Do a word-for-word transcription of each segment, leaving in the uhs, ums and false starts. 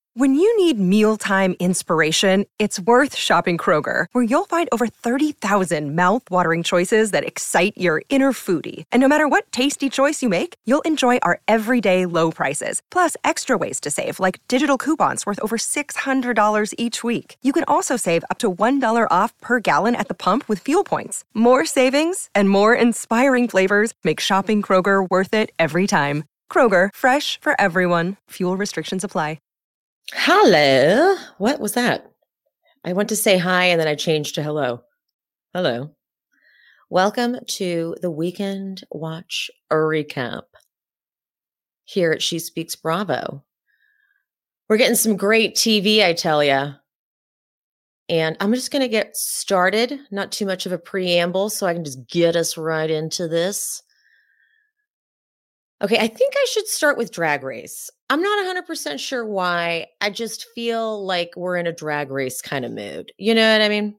When you need mealtime inspiration, it's worth shopping Kroger, where you'll find over thirty thousand mouth-watering choices that excite your inner foodie. And no matter what tasty choice you make, you'll enjoy our everyday low prices, plus extra ways to save, like digital coupons worth over six hundred dollars each week. You can also save up to one dollar off per gallon at the pump with fuel points. More savings and more inspiring flavors make shopping Kroger worth it every time. Kroger, fresh for everyone. Fuel restrictions apply. Hello. What was that? I went to say hi and then I changed to hello. Hello. Welcome to the Weekend Watch Recap here at She Speaks Bravo. We're getting some great T V, I tell ya. And I'm just going to get started. Not too much of a preamble, so I can just get us right into this. Okay, I think I should start with Drag Race. I'm not one hundred percent sure why. I just feel like we're in a Drag Race kind of mood. You know what I mean?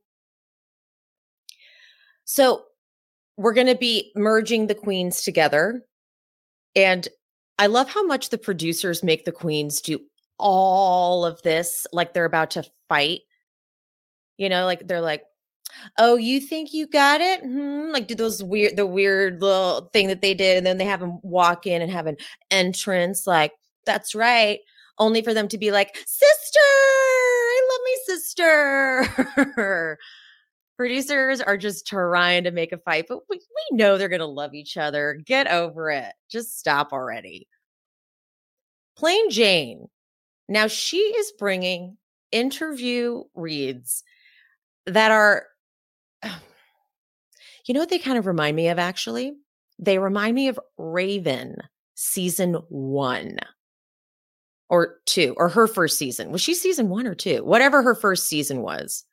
So we're going to be merging the queens together. And I love how much the producers make the queens do all of this like they're about to fight. You know, like they're like, oh, you think you got it? Hmm. Like do those weird, the weird little thing that they did. And then they have them walk in and have an entrance like, that's right. Only for them to be like, sister, I love my sister. Producers are just trying to make a fight, but we, we know they're going to love each other. Get over it. Just stop already. Plain Jane. Now she is bringing interview reads that are, you know what they kind of remind me of, actually? They remind me of Raven season one or two, or her first season. Was she season one or two? Whatever her first season was.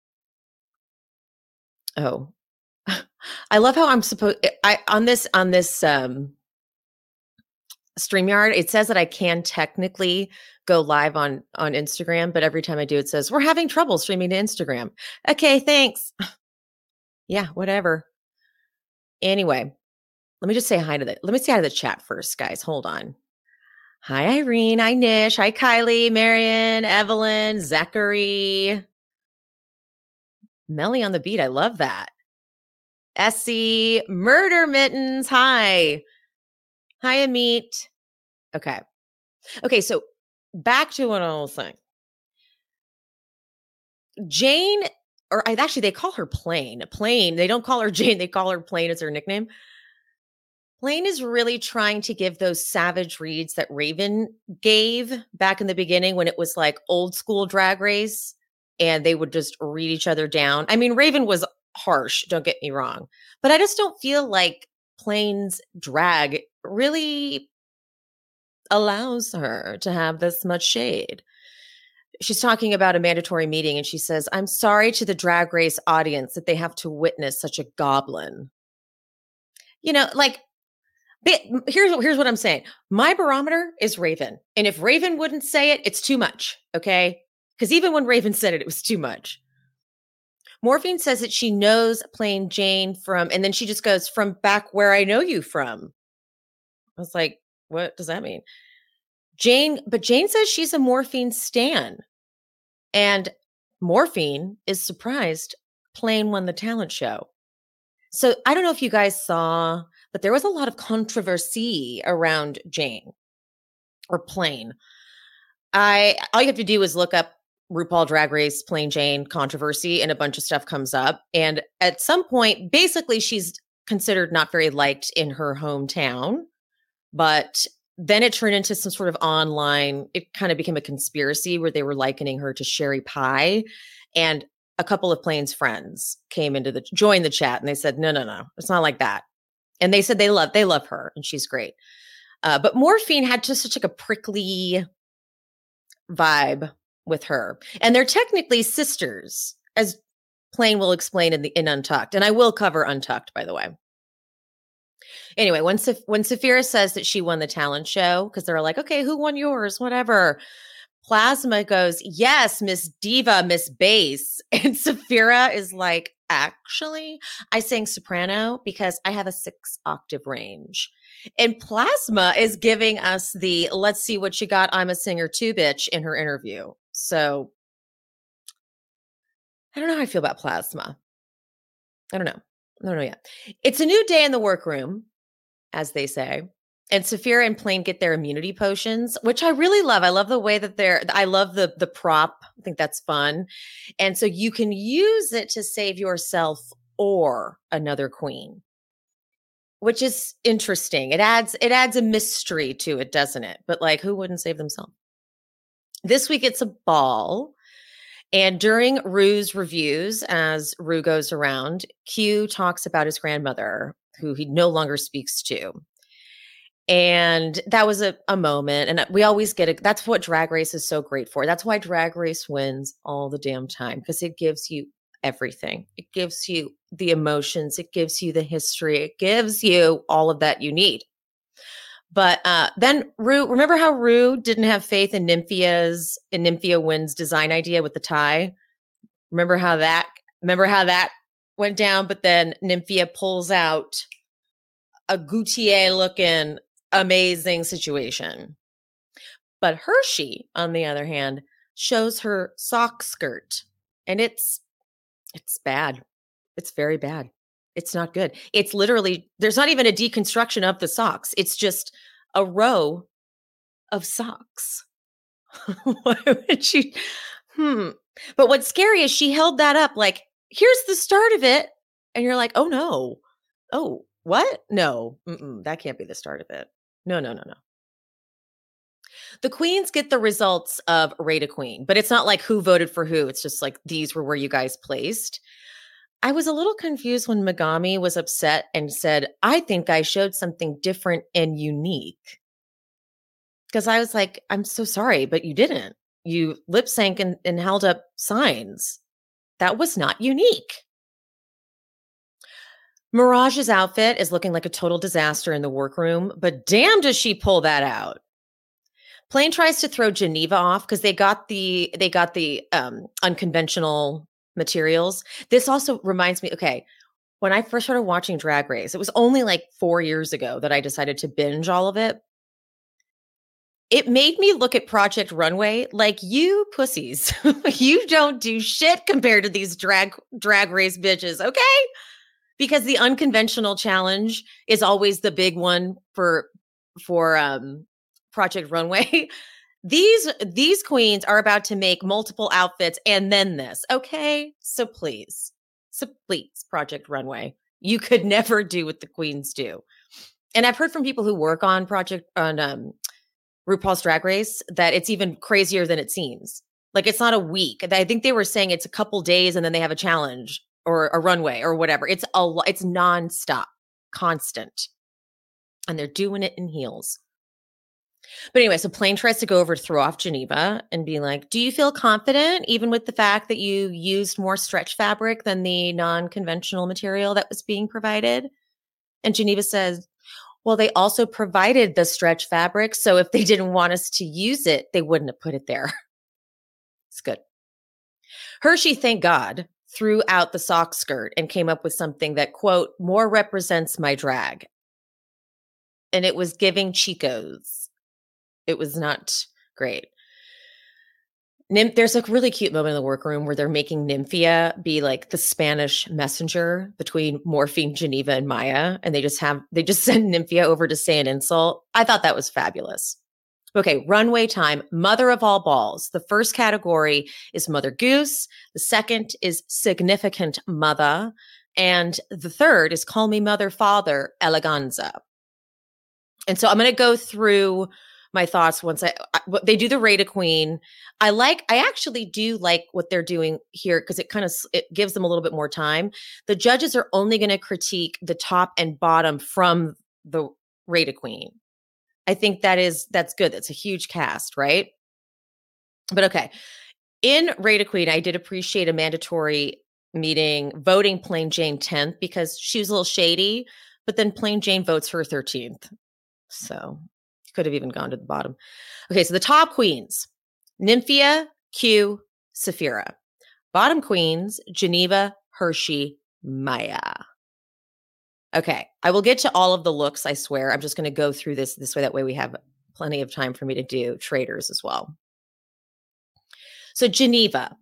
Oh, I love how I'm supposed, I, on this, on this, um, StreamYard, it says that I can technically go live on, on Instagram, but every time I do, it says, we're having trouble streaming to Instagram. Okay, thanks. Yeah, whatever. Anyway, let me just say hi to the, let me say hi to the chat first, guys. Hold on. Hi, Irene. Hi, Nish. Hi, Kylie, Marion, Evelyn, Zachary. Melly on the beat. I love that. Essie, Murder Mittens. Hi. Hi, Amit. Okay. Okay, so back to what I was saying. Jane, or I actually, they call her Plain. Plain. They don't call her Jane. They call her Plain as her nickname. Plain is really trying to give those savage reads that Raven gave back in the beginning when it was like old school Drag Race and they would just read each other down. I mean, Raven was harsh, don't get me wrong, but I just don't feel like Plain's drag really allows her to have this much shade. She's talking about a mandatory meeting and she says, I'm sorry to the Drag Race audience that they have to witness such a goblin. You know, like, Here's, here's what I'm saying. My barometer is Raven. And if Raven wouldn't say it, it's too much. Okay. Because even when Raven said it, it was too much. Morphine says that she knows Plain Jane from, and then she just goes, from back where I know you from. I was like, what does that mean? Jane, but Jane says she's a Morphine stan. And Morphine is surprised Plain won the talent show. So I don't know if you guys saw, but there was a lot of controversy around Jane or Plain. I all you have to do is look up RuPaul Drag Race Plain Jane controversy and a bunch of stuff comes up. And at some point, basically she's considered not very liked in her hometown, but then it turned into some sort of online, it kind of became a conspiracy where they were likening her to Sherry Pie. And a couple of Plain's friends came into the, joined the chat and they said, no, no, no, it's not like that. And they said they love, they love her and she's great. Uh, but Morphine had just such like a prickly vibe with her. And they're technically sisters, as Plain will explain in the in Untucked. And I will cover Untucked, by the way. Anyway, when, when Saphira says that she won the talent show, because they're like, okay, who won yours? Whatever. Plasma goes, yes, Miss Diva, Miss Bass. And Saphira is like, actually, I sing soprano because I have a six octave range. And Plasma is giving us the let's see what you got, I'm a singer too, bitch, in her interview. So I don't know how I feel about Plasma. I don't know. I don't know yet. It's a new day in the workroom, as they say. And Saphira and Plane get their immunity potions, which I really love. I love the way that they're, I love the the prop. I think that's fun. And so you can use it to save yourself or another queen, which is interesting. It adds, it adds a mystery to it, doesn't it? But like, who wouldn't save themselves? This week it's a ball. And during Rue's reviews, as Rue goes around, Q talks about his grandmother, who he no longer speaks to. And that was a, a moment. And we always get it. That's what Drag Race is so great for. That's why Drag Race wins all the damn time, because it gives you everything. It gives you the emotions. It gives you the history. It gives you all of that you need. But uh, then Rue, remember how Rue didn't have faith in Nymphia's, in Nymphia Wynn's design idea with the tie? Remember how that, remember how that went down? But then Nymphia pulls out a Gautier looking amazing situation. But Hershey, on the other hand, shows her sock skirt, and it's it's bad. It's very bad. It's not good. It's literally, there's not even a deconstruction of the socks. It's just a row of socks. Why would she? Hmm. But what's scary is she held that up like, here's the start of it. And you're like, oh no. Oh, what? No, mm-mm, that can't be the start of it. No, no, no, no. The queens get the results of Rate a Queen, but it's not like who voted for who. It's just like, these were where you guys placed. I was a little confused when Megami was upset and said, I think I showed something different and unique. Because I was like, I'm so sorry, but you didn't. You lip sync and, and held up signs. That was not unique. Mirage's outfit is looking like a total disaster in the workroom, but damn does she pull that out. Plane tries to throw Geneva off because they got the they got the um, unconventional materials. This also reminds me, okay, when I first started watching Drag Race, it was only like four years ago that I decided to binge all of it. It made me look at Project Runway like, you pussies, you don't do shit compared to these drag drag race bitches, okay? Because the unconventional challenge is always the big one for for um, Project Runway. These these queens are about to make multiple outfits and then this. Okay, so please, so please, Project Runway, you could never do what the queens do. And I've heard from people who work on Project on um, RuPaul's Drag Race that it's even crazier than it seems. Like, it's not a week. I think they were saying it's a couple days and then they have a challenge or a runway or whatever. It's a it's nonstop, constant, and they're doing it in heels. But anyway, so Plane tries to go over to throw off Geneva and be like, do you feel confident even with the fact that you used more stretch fabric than the non-conventional material that was being provided? And Geneva says, well, they also provided the stretch fabric, so if they didn't want us to use it, they wouldn't have put it there. It's good. Hershey, thank God, threw out the sock skirt and came up with something that, quote, more represents my drag. And it was giving Chico's. It was not great. Nymph, there's a really cute moment in the workroom where they're making Nymphia be like the Spanish messenger between Morphine, Geneva, and Maya. And they just have, they just send Nymphia over to say an insult. I thought that was fabulous. Okay, runway time, mother of all balls. The first category is Mother Goose. The second is Significant Mother. And the third is Call Me Mother, Father, Eleganza. And so I'm going to go through my thoughts once I, I they do the Rate a Queen. I like, I actually do like what they're doing here because it kind of, it gives them a little bit more time. The judges are only going to critique the top and bottom from the Rate a Queen. I think that is, that's good. That's a huge cast, right? But okay. In Rate a Queen, I did appreciate a mandatory meeting voting Plain Jane tenth because she was a little shady, but then Plain Jane votes her thirteenth. So could have even gone to the bottom. Okay, so the top queens, Nymphia, Q, Saphira. Bottom queens, Geneva, Hershey, Maya. Okay. I will get to all of the looks, I swear. I'm just going to go through this this way. That way we have plenty of time for me to do traders as well. So Geneva,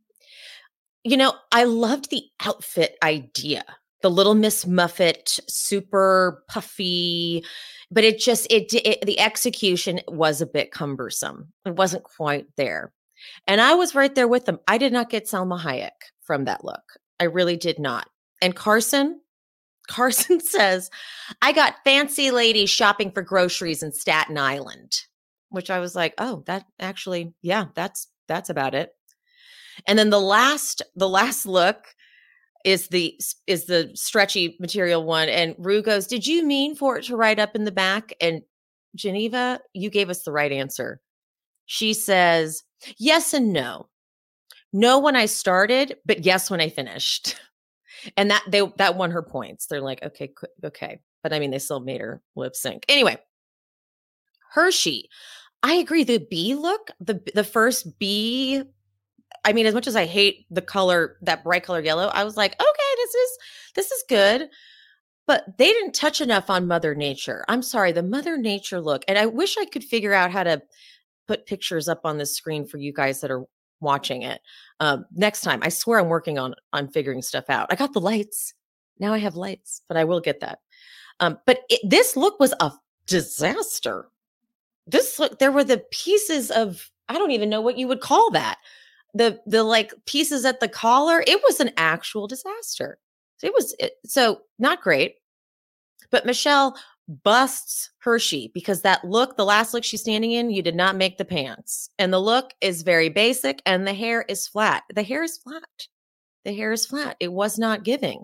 you know, I loved the outfit idea. The Little Miss Muffet, super puffy, but it just, it, it the execution was a bit cumbersome. It wasn't quite there. And I was right there with them. I did not get Salma Hayek from that look. I really did not. And Carson, Carson says, I got fancy ladies shopping for groceries in Staten Island, which I was like, oh, that actually, yeah, that's, that's about it. And then the last, the last look is the, is the stretchy material one. And Rue goes, did you mean for it to write up in the back? And Geneva, you gave us the right answer. She says, yes and no. No when I started, but yes when I finished. And that they that won her points. They're like, okay, okay. But I mean, they still made her lip sync. Anyway, Hershey. I agree. The bee look, the the first bee, I mean, as much as I hate the color, that bright color yellow, I was like, okay, this is this is good. But they didn't touch enough on Mother Nature. I'm sorry, the Mother Nature look. And I wish I could figure out how to put pictures up on the screen for you guys that are watching it. Um, next time, I swear I'm working on on figuring stuff out. I got the lights. Now I have lights, but I will get that. Um, but it, this look was a disaster. This look, there were the pieces of, I don't even know what you would call that. The the like pieces at the collar. It was an actual disaster. It was it, so not great. But Michelle busts Hershey because that look, the last look she's standing in, you did not make the pants. And the look is very basic and the hair is flat. The hair is flat. The hair is flat. It was not giving.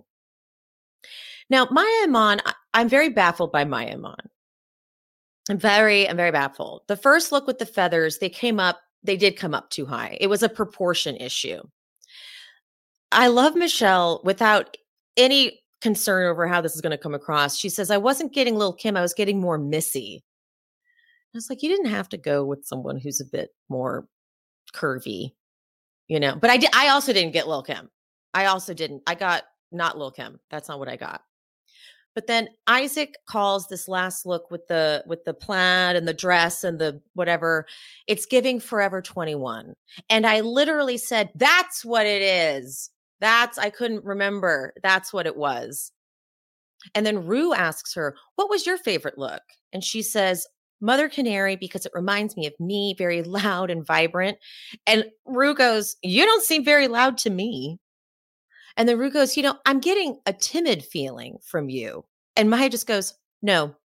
Now, Maya Iman, I'm very baffled by Maya Iman. I'm very, I'm very baffled. The first look with the feathers, they came up, they did come up too high. It was a proportion issue. I love Michelle without any concern over how this is going to come across. She says, I wasn't getting Lil' Kim, I was getting more Missy. I was like, you didn't have to go with someone who's a bit more curvy, you know, but I did. I also didn't get Lil' Kim. I also didn't. I got not Lil' Kim. That's not what I got. But then Isaac calls this last look with the, with the plaid and the dress and the whatever, it's giving Forever twenty-one. And I literally said, that's what it is. That's, I couldn't remember. That's what it was. And then Rue asks her, what was your favorite look? And she says, Mother Canary, because it reminds me of me, very loud and vibrant. And Rue goes, you don't seem very loud to me. And then Rue goes, you know, I'm getting a timid feeling from you. And Maya just goes, no.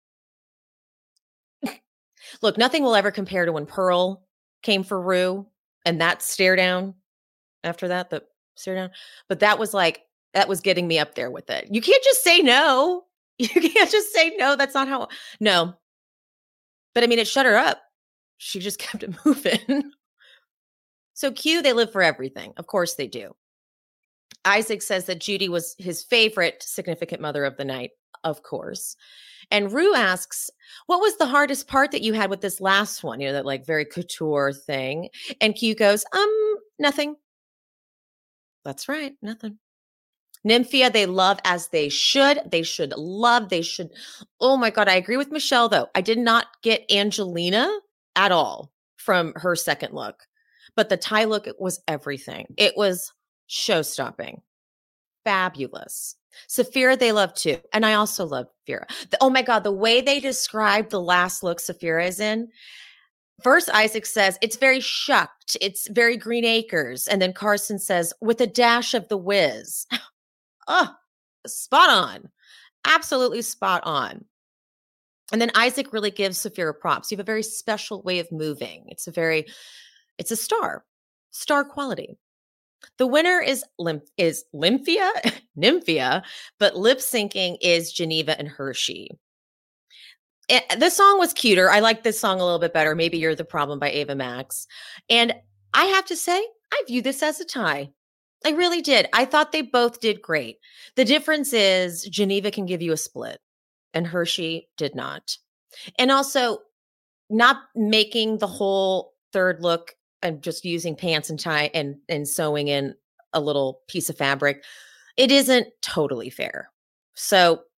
Look, nothing will ever compare to when Pearl came for Rue and that stare down after that, the stare down. But that was like, that was getting me up there with it. You can't just say no. You can't just say no. That's not how, no. But I mean, it shut her up. She just kept it moving. So Q, they live for everything. Of course they do. Isaac says that Judy was his favorite significant mother of the night, of course. And Rue asks, what was the hardest part that you had with this last one? You know, that like very couture thing. And Q goes, um, nothing. That's right. Nothing. Nymphia, they love as they should. They should love. They should. Oh my God. I agree with Michelle though. I did not get Angelina at all from her second look, but the tie look, it was everything. It was show-stopping. Fabulous. Saphira, they love too. And I also love Saphira. The, oh my God, the way they described the last look Saphira is in. First, Isaac says, it's very shucked. It's very Green Acres. And then Carson says, with a dash of the whiz. Oh, spot on. Absolutely spot on. And then Isaac really gives Saphira props. You have a very special way of moving. It's a very, it's a star, star quality. The winner is Lymph is Lymphia, Nymphia, but lip syncing is Geneva and Hershey. It, the song was cuter. I like this song a little bit better. Maybe You're the Problem by Ava Max. And I have to say, I view this as a tie. I really did. I thought they both did great. The difference is Geneva can give you a split and Hershey did not. And also not making the whole third look and just using pants and tie and, and sewing in a little piece of fabric. It isn't totally fair. So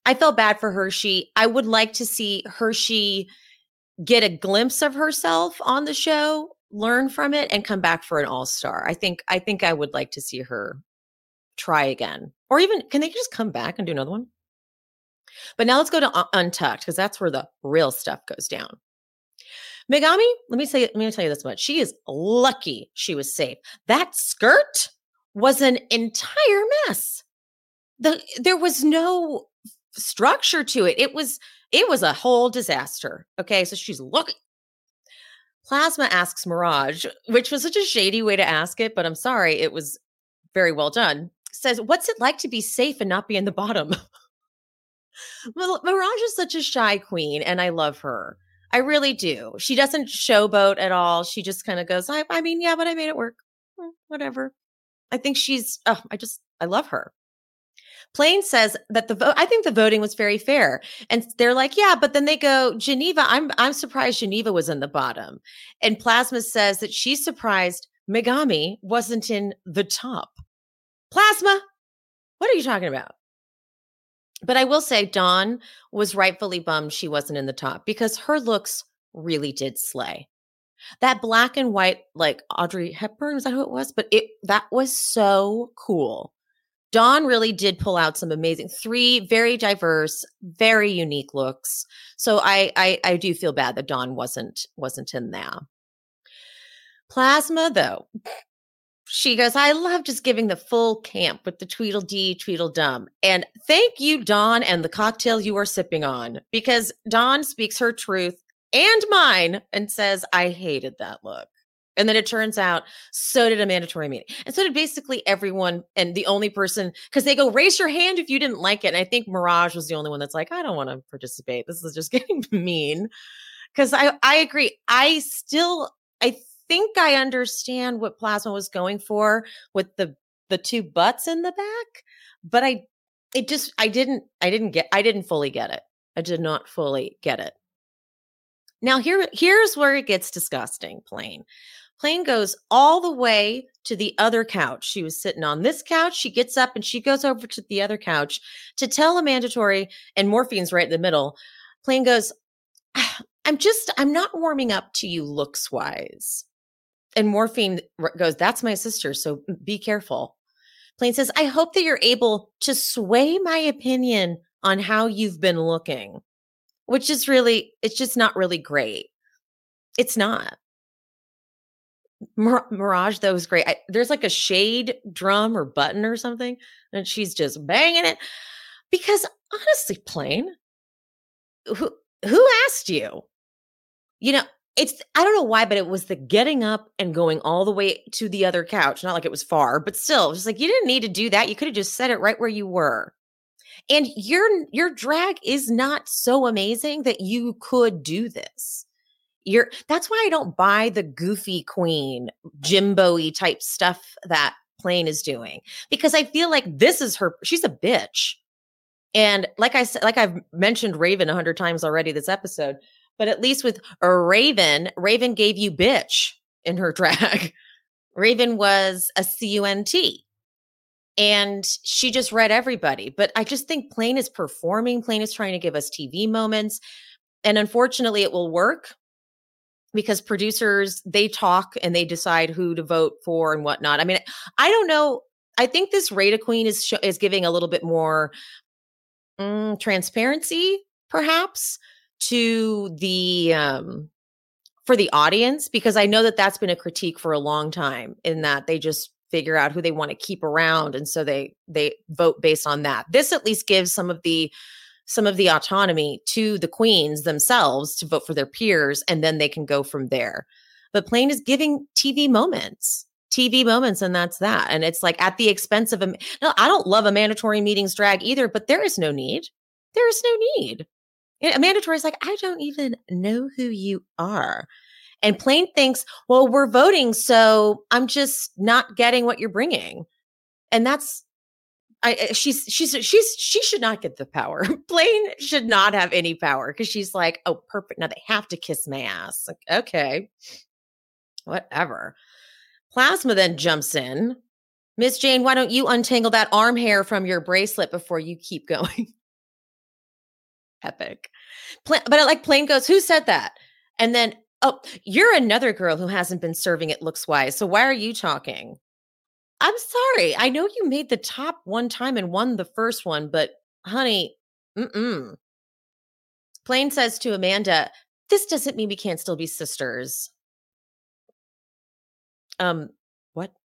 I felt bad for Hershey. I would like to see Hershey get a glimpse of herself on the show, learn from it, and come back for an all-star. I think I think I would like to see her try again. Or even, can they just come back and do another one? But now let's go to Untucked, because that's where the real stuff goes down. Megami, let me say, let me tell you this much. She is lucky she was safe. That skirt was an entire mess. The there was no structure to it. It was it was a whole disaster. Okay, so she's looking. Plasma asks Mirage, which was such a shady way to ask it, but I'm sorry, it was very well done. Says, what's it like to be safe and not be in the bottom? Mirage is such a shy queen, and I love her. I really do. She doesn't showboat at all. She just kind of goes, I, I mean, yeah, but I made it work. Hmm, whatever. I think she's, oh, I just, I love her. Plain says that the vote, I think the voting was very fair. And they're like, yeah, but then they go, Geneva, I'm, I'm surprised Geneva was in the bottom. And Plasma says that she's surprised Megami wasn't in the top. Plasma, what are you talking about? But I will say Dawn was rightfully bummed she wasn't in the top because her looks really did slay. That black and white, like Audrey Hepburn, was that who it was? But it that was so cool. Dawn really did pull out some amazing, three very diverse, very unique looks. So I I, I do feel bad that Dawn wasn't wasn't in there. Plasma, though. She goes, I love just giving the full camp with the Tweedledee, Tweedledum. And thank you, Dawn, and the cocktail you are sipping on, because Dawn speaks her truth and mine and says, I hated that look. And then it turns out, so did a mandatory meeting. And so did basically everyone. And the only person, because they go, raise your hand if you didn't like it. And I think Mirage was the only one that's like, I don't want to participate. This is just getting mean. Because I, I agree. I still, I think I understand what Plasma was going for with the the two butts in the back, but I it just I didn't I didn't get I didn't fully get it. I did not fully get it. Now here here's where it gets disgusting. Plain Plain goes all the way to the other couch. She was sitting on this couch. She gets up and she goes over to the other couch to tell a mandatory, and Morphine's right in the middle. Plain goes, I'm just I'm not warming up to you looks wise. And Morphine goes, that's my sister, so be careful. Plain says, I hope that you're able to sway my opinion on how you've been looking, which is really, it's just not really great. It's not. Mir- Mirage, though, was great. I, there's like a shade drum or button or something, and she's just banging it. Because honestly, Plain, who, who asked you? You know, It's, I don't know why, but it was the getting up and going all the way to the other couch. Not like it was far, but still, it was like, you didn't need to do that. You could have just said it right where you were. And your, your drag is not so amazing that you could do this. You're, that's why I don't buy the goofy queen, Jimbo-y type stuff that Plain is doing, because I feel like this is her, she's a bitch. And like I said, like I've mentioned Raven a hundred times already this episode, but at least with a Raven, Raven gave you bitch in her drag. Raven was a C U N T. And she just read everybody. But I just think Plain is performing. Plain is trying to give us T V moments. And unfortunately, it will work because producers, they talk and they decide who to vote for and whatnot. I mean, I don't know. I think this Rada Queen is, sh- is giving a little bit more mm, transparency, perhaps, to the um for the audience, because I know that that's been a critique for a long time, in that they just figure out who they want to keep around, and so they they vote based on that. This at least gives some of the some of the autonomy to the queens themselves to vote for their peers, and then they can go from there. But Plain is giving T V moments. T V moments, and that's that. And it's like at the expense of a no, I don't love a mandatory meetings drag either, but there is no need. There is no need. A mandatory is like, I don't even know who you are. And Plain thinks, well, we're voting, so I'm just not getting what you're bringing. And that's, I, she's, she's, she's, she should not get the power. Plain should not have any power, because she's like, oh, perfect. Now they have to kiss my ass. Like, okay, whatever. Plasma then jumps in. Miss Jane, why don't you untangle that arm hair from your bracelet before you keep going? Epic. Pla- but I like Plain goes, who said that? And then, oh, you're another girl who hasn't been serving it looks wise. So why are you talking? I'm sorry. I know you made the top one time and won the first one, but honey, mm-mm. Plain says to Amanda, this doesn't mean we can't still be sisters. Um, what?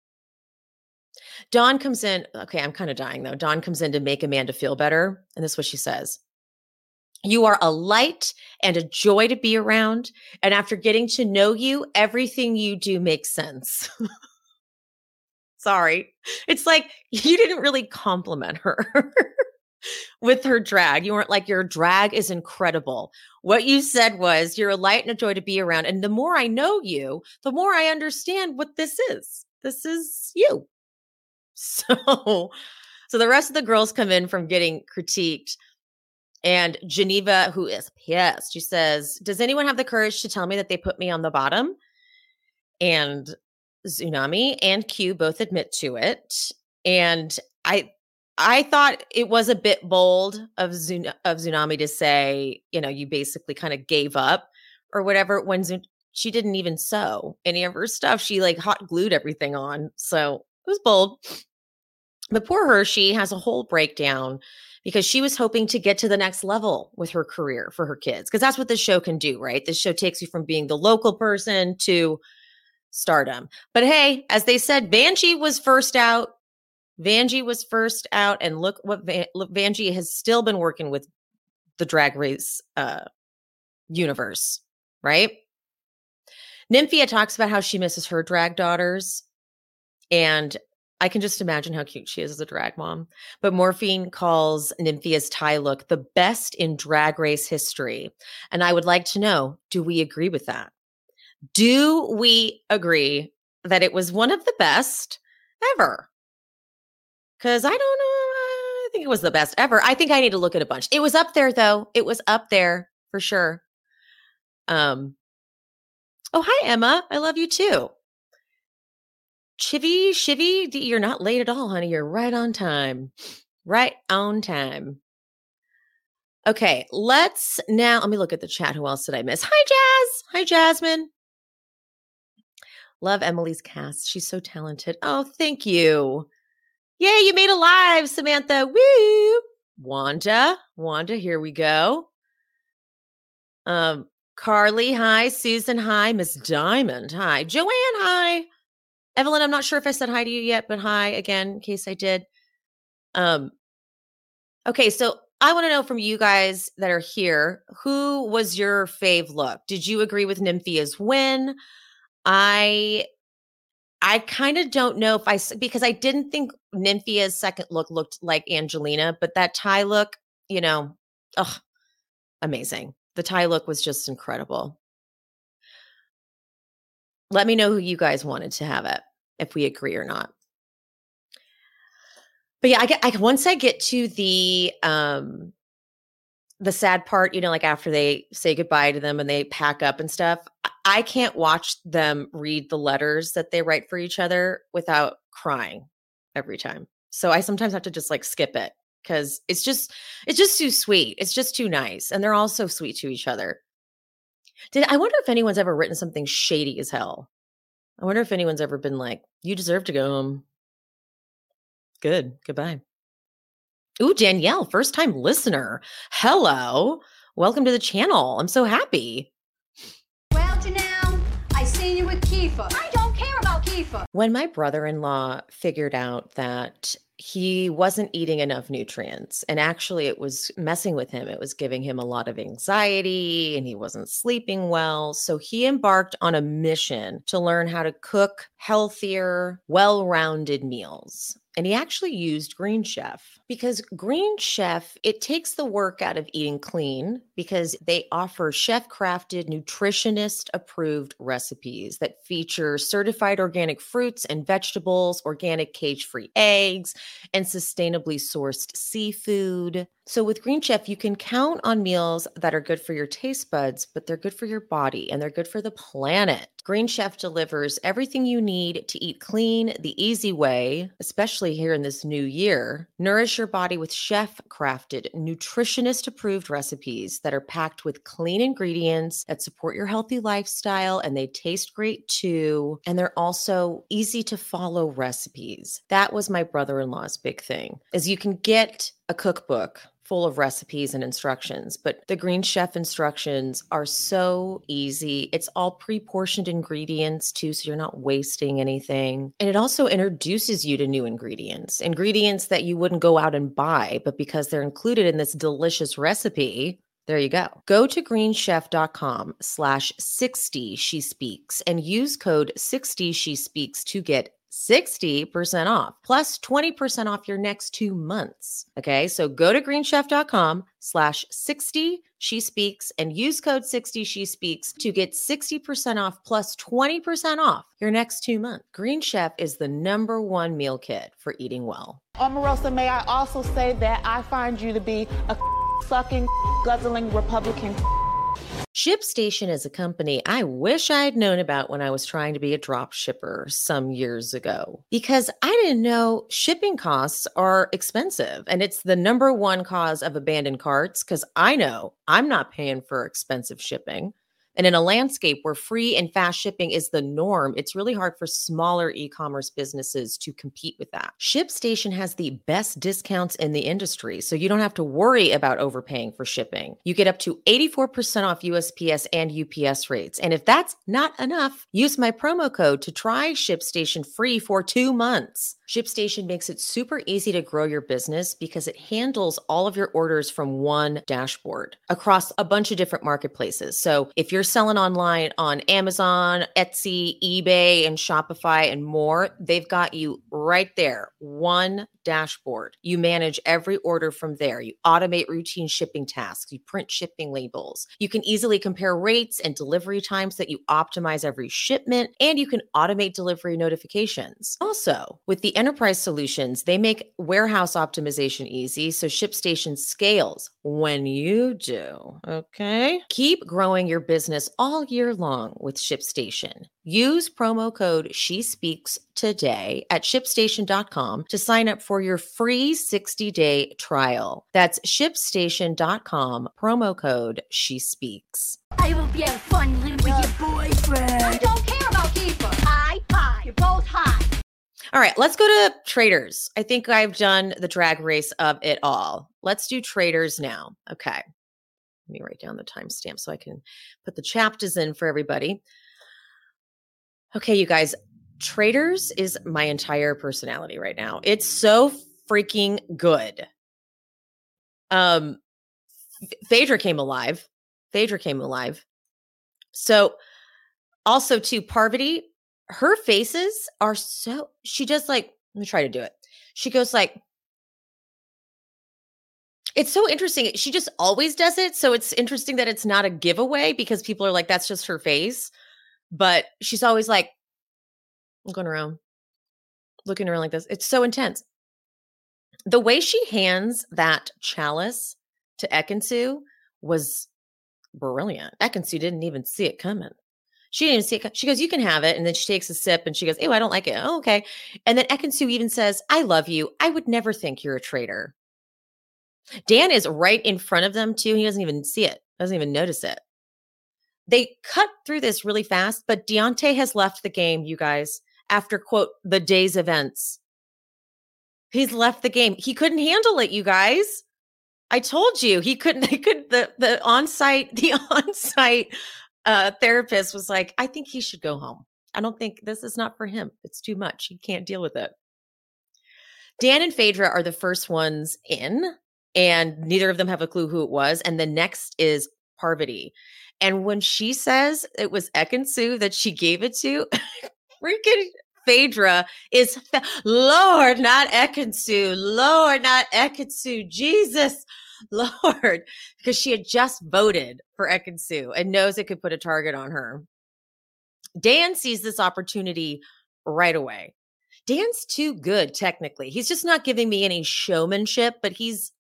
Dawn comes in. Okay, I'm kind of dying though. Dawn comes in to make Amanda feel better. And this is what she says. You are a light and a joy to be around. And after getting to know you, everything you do makes sense. Sorry. It's like you didn't really compliment her with her drag. You weren't like, your drag is incredible. What you said was, you're a light and a joy to be around. And the more I know you, the more I understand what this is. This is you. So, so the rest of the girls come in from getting critiqued. And Geneva, who is pissed, she says, does anyone have the courage to tell me that they put me on the bottom? And Tsunami and Q both admit to it. And I I thought it was a bit bold of, Zun- of Tsunami to say, you know, you basically kind of gave up or whatever when Zun- she didn't even sew any of her stuff. She like hot glued everything on. So it was bold. But poor her, she has a whole breakdown because she was hoping to get to the next level with her career for her kids. Because that's what this show can do, right? This show takes you from being the local person to stardom. But hey, as they said, Vanjie was first out. Vanjie was first out. And look what Van- look, Vanjie has still been working with the Drag Race uh, universe, right? Nymphia talks about how she misses her drag daughters. And I can just imagine how cute she is as a drag mom. But Morphine calls Nymphia's tie look the best in Drag Race history. And I would like to know, do we agree with that? Do we agree that it was one of the best ever? Because I don't know. I think it was the best ever. I think I need to look at a bunch. It was up there, though. It was up there for sure. Um. Oh, hi, Emma. I love you, too. Chivy, Chivy, you're not late at all, honey. You're right on time. Right on time. Okay, let's now, let me look at the chat. Who else did I miss? Hi, Jazz. Hi, Jasmine. Love Emily's cast. She's so talented. Oh, thank you. Yay, you made a live, Samantha. Woo! Wanda. Wanda, here we go. Um, Carly, hi. Susan, hi. Miss Diamond, hi. Joanne, hi. Evelyn, I'm not sure if I said hi to you yet, but hi again, in case I did. Um, okay, so I want to know from you guys that are here, who was your fave look? Did you agree with Nymphia's win? I I kind of don't know if I, because I didn't think Nymphia's second look looked like Angelina, but that tie look, you know, ugh, amazing. The tie look was just incredible. Let me know who you guys wanted to have it, if we agree or not. But yeah, I get, I, once I get to the, um, the sad part, you know, like after they say goodbye to them and they pack up and stuff, I can't watch them read the letters that they write for each other without crying every time. So I sometimes have to just like skip it because it's just, it's just too sweet. It's just too nice. And they're all so sweet to each other. Did I wonder if anyone's ever written something shady as hell? I wonder if anyone's ever been like, you deserve to go home. Good. Goodbye. Ooh, Danielle, first time listener. Hello. Welcome to the channel. I'm so happy. Well, Janelle, I seen you with Kiefer. I don't care about Kiefer. When my brother-in-law figured out that he wasn't eating enough nutrients, and actually it was messing with him, it was giving him a lot of anxiety and he wasn't sleeping well. So he embarked on a mission to learn how to cook healthier, well-rounded meals. And he actually used Green Chef because Green Chef, it takes the work out of eating clean because they offer chef-crafted, nutritionist-approved recipes that feature certified organic fruits and vegetables, organic cage-free eggs, and sustainably sourced seafood. So with Green Chef, you can count on meals that are good for your taste buds, but they're good for your body and they're good for the planet. Green Chef delivers everything you need to eat clean the easy way, especially here in this new year. Nourish your body with chef-crafted, nutritionist-approved recipes that are packed with clean ingredients that support your healthy lifestyle, and they taste great too. And they're also easy to follow recipes. That was my brother-in-law's big thing, is you can get a cookbook full of recipes and instructions, but the Green Chef instructions are so easy. It's all pre-portioned ingredients too, so you're not wasting anything. And it also introduces you to new ingredients, ingredients that you wouldn't go out and buy, but because they're included in this delicious recipe, there you go. Go to greenchef.com slash 60 she speaks and use code sixty she speaks to get sixty percent off plus twenty percent off your next two months. Okay. So go to greenchef.com slash 60 she speaks and use code sixty she speaks to get sixty percent off plus twenty percent off your next two months. Green Chef is the number one meal kit for eating well. Omarosa, may I also say that I find you to be a sucking, guzzling Republican. ShipStation is a company I wish I had known about when I was trying to be a drop shipper some years ago, because I didn't know shipping costs are expensive. And it's the number one cause of abandoned carts, because I know I'm not paying for expensive shipping. And in a landscape where free and fast shipping is the norm, it's really hard for smaller e-commerce businesses to compete with that. ShipStation has the best discounts in the industry, so you don't have to worry about overpaying for shipping. You get up to eighty-four percent off U S P S and U P S rates. And if that's not enough, use my promo code to try ShipStation free for two months. ShipStation makes it super easy to grow your business because it handles all of your orders from one dashboard across a bunch of different marketplaces. So if you're selling online on Amazon, Etsy, eBay, and Shopify and more, they've got you right there. One dashboard. You manage every order from there. You automate routine shipping tasks. You print shipping labels. You can easily compare rates and delivery times that you optimize every shipment, and you can automate delivery notifications. Also, with the enterprise solutions, they make warehouse optimization easy, so ShipStation scales when you do, okay? Keep growing your business all year long with ShipStation. Use promo code SheSpeaks today at shipstation dot com to sign up for your free sixty-day trial. That's shipstation dot com, promo code SheSpeaks. I will be having fun living with your boyfriend. I don't care about Kiefer. High, high. You're both high. All right, let's go to traders. I think I've done the drag race of it all. Let's do traders now. Okay. Let me write down the timestamp so I can put the chapters in for everybody. Okay, you guys, traders is my entire personality right now. It's so freaking good. Um, Phaedra came alive. Phaedra came alive. So also too, Parvati, her faces are so, she does like, let me try to do it. She goes like, it's so interesting. She just always does it. So it's interesting that it's not a giveaway because people are like, that's just her face. But she's always like, looking around, looking around like this. It's so intense. The way she hands that chalice to Ekansu was brilliant. Ekansu didn't even see it coming. She didn't even see it. She goes, you can have it. And then she takes a sip and she goes, ew, I don't like it. Oh, okay. And then Ekansu even says, I love you. I would never think you're a traitor. Dan is right in front of them too. He doesn't even see it. Doesn't even notice it. They cut through this really fast, but Deontay has left the game, you guys, after, quote, the day's events. He's left the game. He couldn't handle it, you guys. I told you he couldn't, he could, the, the on-site, the on-site uh, therapist was like, I think he should go home. I don't think this is not for him. It's too much. He can't deal with it. Dan and Phaedra are the first ones in, and neither of them have a clue who it was. And the next is Parvati. And when she says it was Ekansu that she gave it to, freaking Phaedra is, Lord, not Ekansu. Lord, not Ekansu. Jesus, Lord. Because she had just voted for Ekansu and knows it could put a target on her. Dan sees this opportunity right away. Dan's too good, technically. He's just not giving me any showmanship, but he's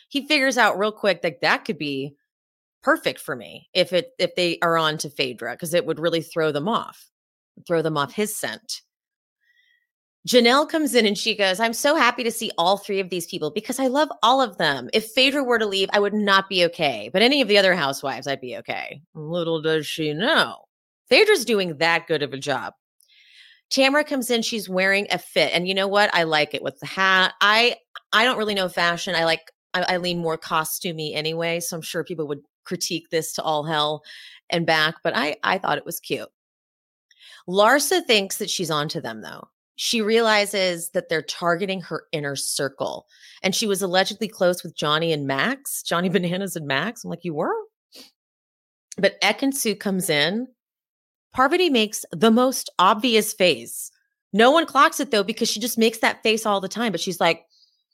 he figures out real quick that that could be perfect for me if it if they are on to Phaedra, because it would really throw them off, throw them off his scent. Janelle comes in and she goes, I'm so happy to see all three of these people because I love all of them. If Phaedra were to leave, I would not be okay. But any of the other housewives, I'd be okay. Little does she know, Phaedra's doing that good of a job. Tamra comes in, she's wearing a fit. And you know what? I like it with the hat. I I don't really know fashion. I like, I, I lean more costumey anyway. So I'm sure people would critique this to all hell and back, but I, I thought it was cute. Larsa thinks that she's onto them though. She realizes that they're targeting her inner circle. And she was allegedly close with Johnny and Max, Johnny Bananas and Max. I'm like, you were? But Ekin-Su comes in. Parvati makes the most obvious face. No one clocks it though, because she just makes that face all the time. But she's like,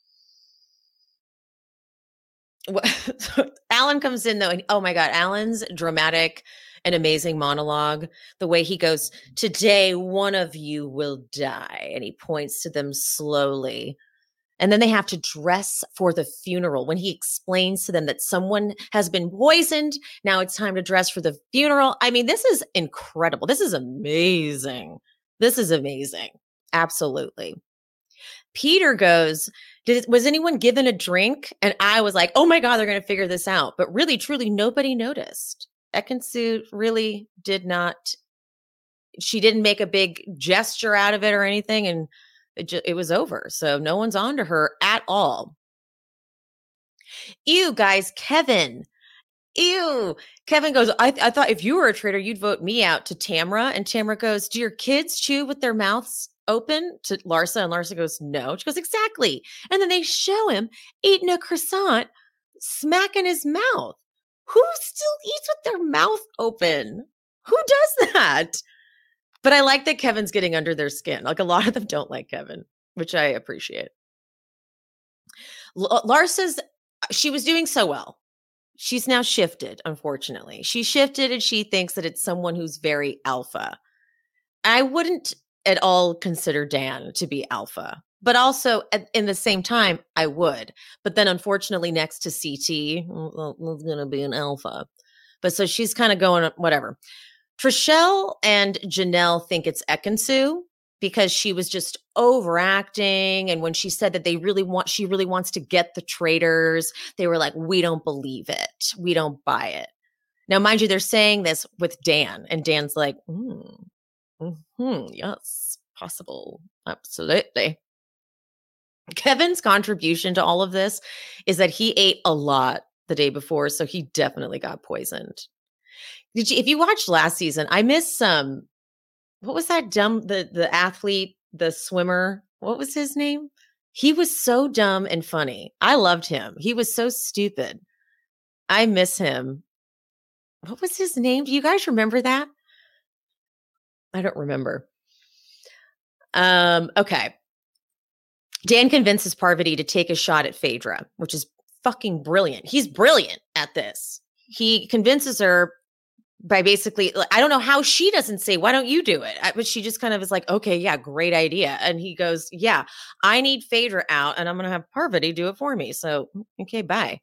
Alan comes in though. And oh my God, Alan's dramatic and amazing monologue. The way he goes, today, one of you will die. And he points to them slowly. And then they have to dress for the funeral. When he explains to them that someone has been poisoned, now it's time to dress for the funeral. I mean, this is incredible. This is amazing. This is amazing. Absolutely. Peter goes, Did, was anyone given a drink? And I was like, oh my God, they're going to figure this out. But really, truly, nobody noticed. Ekin-Su really did not. She didn't make a big gesture out of it or anything. And It, just, it was over. So no one's on to her at all. Ew, guys, Kevin. Ew. Kevin goes, I, th- I thought if you were a traitor, you'd vote me out to Tamra. And Tamra goes, do your kids chew with their mouths open? To Larsa. And Larsa goes, no. She goes, exactly. And then they show him eating a croissant, smacking his mouth. Who still eats with their mouth open? Who does that? But I like that Kevin's getting under their skin. Like a lot of them don't like Kevin, which I appreciate. L- Larsa's, she was doing so well. She's now shifted, unfortunately. She shifted and she thinks that it's someone who's very alpha. I wouldn't at all consider Dan to be alpha, but also at, in the same time, I would. But then unfortunately next to C T, well, it's going to be an alpha. But so she's kind of going, whatever. Trishelle and Janelle think it's Ekin-Su because she was just overacting. And when she said that they really want, she really wants to get the traitors, they were like, we don't believe it. We don't buy it. Now, mind you, they're saying this with Dan and Dan's like, mm, mm-hmm, yes, possible. Absolutely. Kevin's contribution to all of this is that he ate a lot the day before. So he definitely got poisoned. Did you, if you watched last season, I missed some, what was that dumb, the, the athlete, the swimmer, what was his name? He was so dumb and funny. I loved him. He was so stupid. I miss him. What was his name? Do you guys remember that? I don't remember. Um, okay. Dan convinces Parvati to take a shot at Phaedra, which is fucking brilliant. He's brilliant at this. He convinces her by basically, I don't know how she doesn't say, why don't you do it? But she just kind of is like, okay, yeah, great idea. And he goes, yeah, I need Phaedra out and I'm going to have Parvati do it for me. So, okay, bye.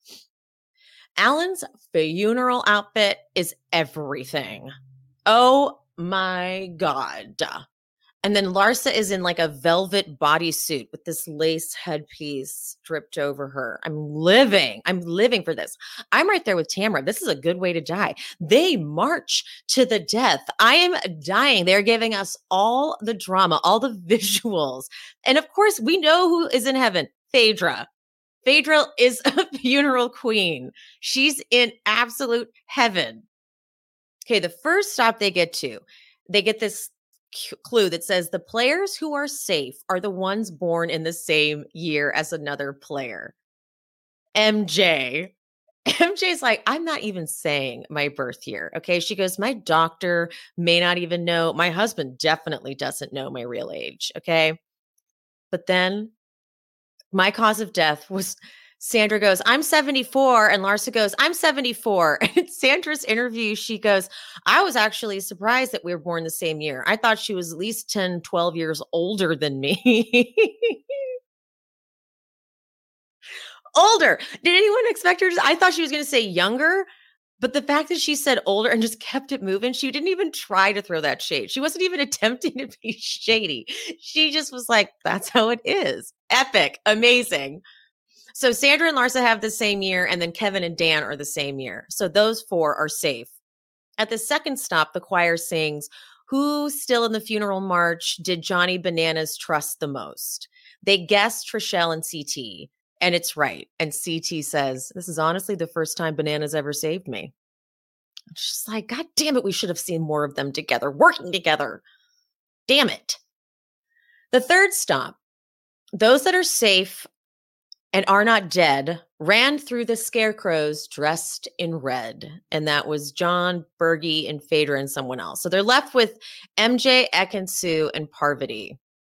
Alan's funeral outfit is everything. Oh my God. And then Larsa is in like a velvet bodysuit with this lace headpiece dripped over her. I'm living. I'm living for this. I'm right there with Tamra. This is a good way to die. They march to the death. I am dying. They're giving us all the drama, all the visuals. And of course, we know who is in heaven. Phaedra. Phaedra is a funeral queen. She's in absolute heaven. Okay, the first stop they get to, they get this clue that says the players who are safe are the ones born in the same year as another player. M J. M J's like, I'm not even saying my birth year. Okay. She goes, my doctor may not even know. My husband definitely doesn't know my real age. Okay. But then my cause of death was Sandra goes, I'm seventy-four. And Larsa goes, I'm seventy-four. And in Sandra's interview, she goes, I was actually surprised that we were born the same year. I thought she was at least ten, twelve years older than me. older. Did anyone expect her to? I thought she was going to say younger, but the fact that she said older and just kept it moving, she didn't even try to throw that shade. She wasn't even attempting to be shady. She just was like, that's how it is. Epic. Amazing. So Sandra and Larsa have the same year, and then Kevin and Dan are the same year. So those four are safe. At the second stop, the choir sings, "Who still in the funeral march did Johnny Bananas trust the most?" They guess Trishelle and C T, and it's right. And C T says, "This is honestly the first time Bananas ever saved me." It's just like, God damn it, we should have seen more of them together, working together. Damn it. The third stop, those that are safe and are not dead ran through the scarecrows dressed in red. And that was John, Bergie, and Phaedra, and someone else. So they're left with M J, Ekin-Su, and Parvati.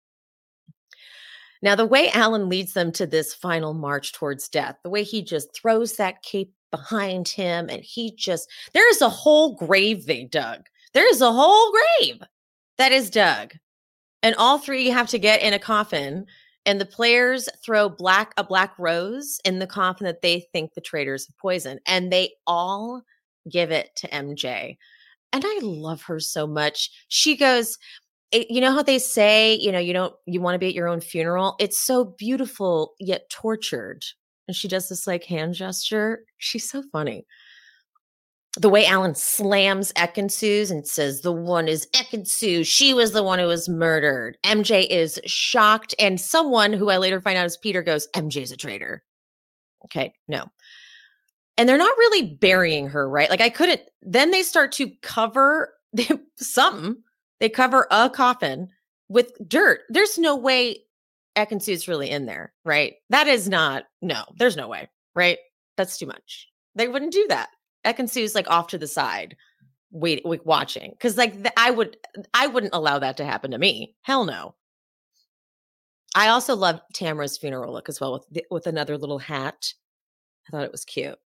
Now, the way Alan leads them to this final march towards death, the way he just throws that cape behind him, and he just, there is a whole grave they dug. There is a whole grave that is dug. And all three have to get in a coffin. And the players throw black a black rose in the coffin that they think the traitors have poisoned. And they all give it to M J. And I love her so much. She goes, it, you know how they say, you know, you don't, you want to be at your own funeral? It's so beautiful, yet tortured. And she does this like hand gesture. She's so funny. The way Alan slams Ekin-Su's and says, the one is Ekin-Su. She was the one who was murdered. M J is shocked. And someone who I later find out is Peter goes, M J's a traitor. Okay, no. And they're not really burying her, right? Like I couldn't, then they start to cover something. They cover a coffin with dirt. There's no way Ekin-Su's really in there, right? That is not, no, there's no way, right? That's too much. They wouldn't do that. Ekin-Su's like off to the side, wait, wait watching. Cause like the, I would, I wouldn't allow that to happen to me. Hell no. I also love Tamara's funeral look as well with, the, with another little hat. I thought it was cute.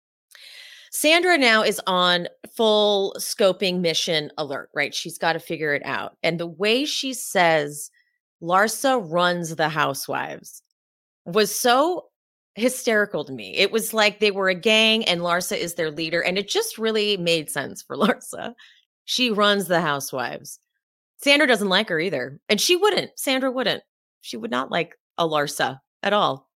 Sandra now is on full scoping mission alert, right? She's got to figure it out. And the way she says Larsa runs the housewives was so hysterical to me. It was like they were a gang and Larsa is their leader. And it just really made sense for Larsa. She runs the housewives. Sandra doesn't like her either. And she wouldn't. Sandra wouldn't. She would not like a Larsa at all.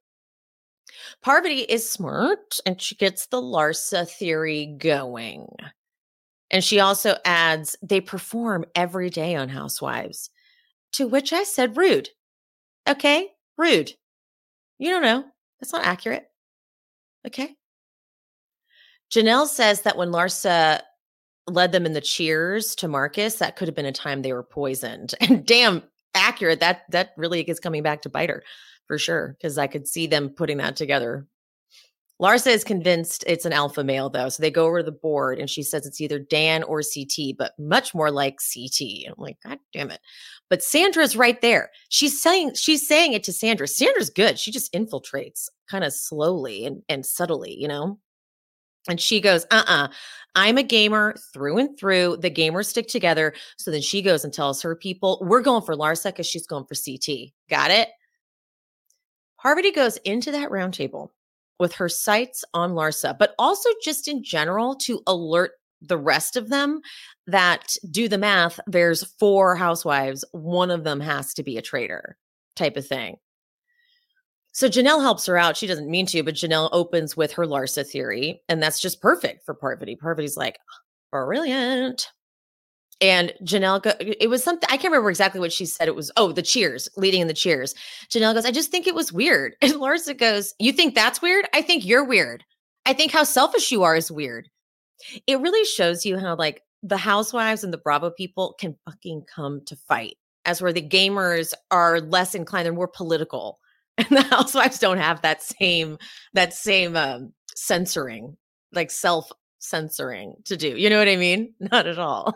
Parvati is smart and she gets the Larsa theory going. And she also adds, they perform every day on Housewives. To which I said, rude. Okay, rude. You don't know. That's not accurate. Okay. Janelle says that when Larsa led them in the cheers to Marcus, that could have been a time they were poisoned. And damn, accurate. That that really is coming back to bite her for sure, because I could see them putting that together. Larsa is convinced it's an alpha male, though. So they go over to the board and she says it's either Dan or C T, but much more like C T. And I'm like, God damn it. But Sandra's right there. She's saying she's saying it to Sandra. Sandra's good. She just infiltrates kind of slowly and, and subtly, you know? And she goes, uh-uh, I'm a gamer through and through. The gamers stick together. So then she goes and tells her people, we're going for Larsa because she's going for C T. Got it? Parvati goes into that round table with her sights on Larsa, but also just in general to alert the rest of them that, do the math, there's four housewives. One of them has to be a traitor type of thing. So Janelle helps her out. She doesn't mean to, but Janelle opens with her Larsa theory. And that's just perfect for Parvati. Parvati's like, brilliant. And Janelle, go, it was something, I can't remember exactly what she said. It was, oh, the cheers, leading in the cheers. Janelle goes, I just think it was weird. And Larsa goes, you think that's weird? I think you're weird. I think how selfish you are is weird. It really shows you how like the housewives and the Bravo people can fucking come to fight, as where the gamers are less inclined, they're more political. And the housewives don't have that same, that same um, censoring, like self-censoring to do. You know what I mean? Not at all.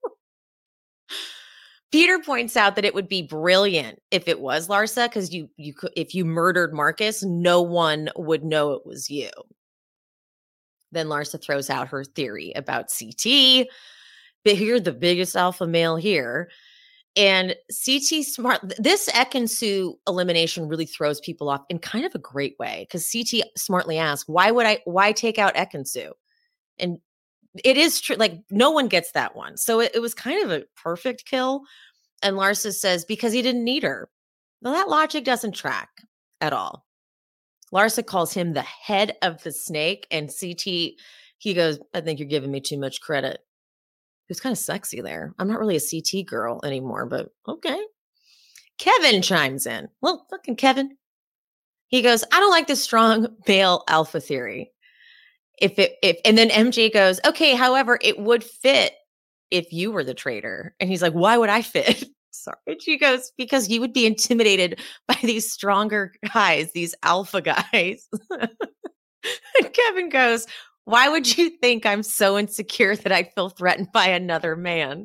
Peter points out that it would be brilliant if it was Larsa, because you you could, if you murdered Marcus, no one would know it was you. Then Larsa throws out her theory about C T, but you're the biggest alpha male here. And C T Smart, this Ekin-Su elimination really throws people off in kind of a great way, because C T smartly asks, why would I, why take out Ekin-Su? And it is true, like no one gets that one. So it, it was kind of a perfect kill. And Larsa says, because he didn't need her. Well, that logic doesn't track at all. Larsa calls him the head of the snake, and C T, he goes, I think you're giving me too much credit. It was kind of sexy there. I'm not really a C T girl anymore, but okay. Kevin chimes in. Well, fucking Kevin. He goes, I don't like this strong male alpha theory. If it, if, and then M J goes, okay, however, it would fit if you were the traitor. And he's like, why would I fit? Sorry. And she goes, because you would be intimidated by these stronger guys, these alpha guys. And Kevin goes, why would you think I'm so insecure that I feel threatened by another man?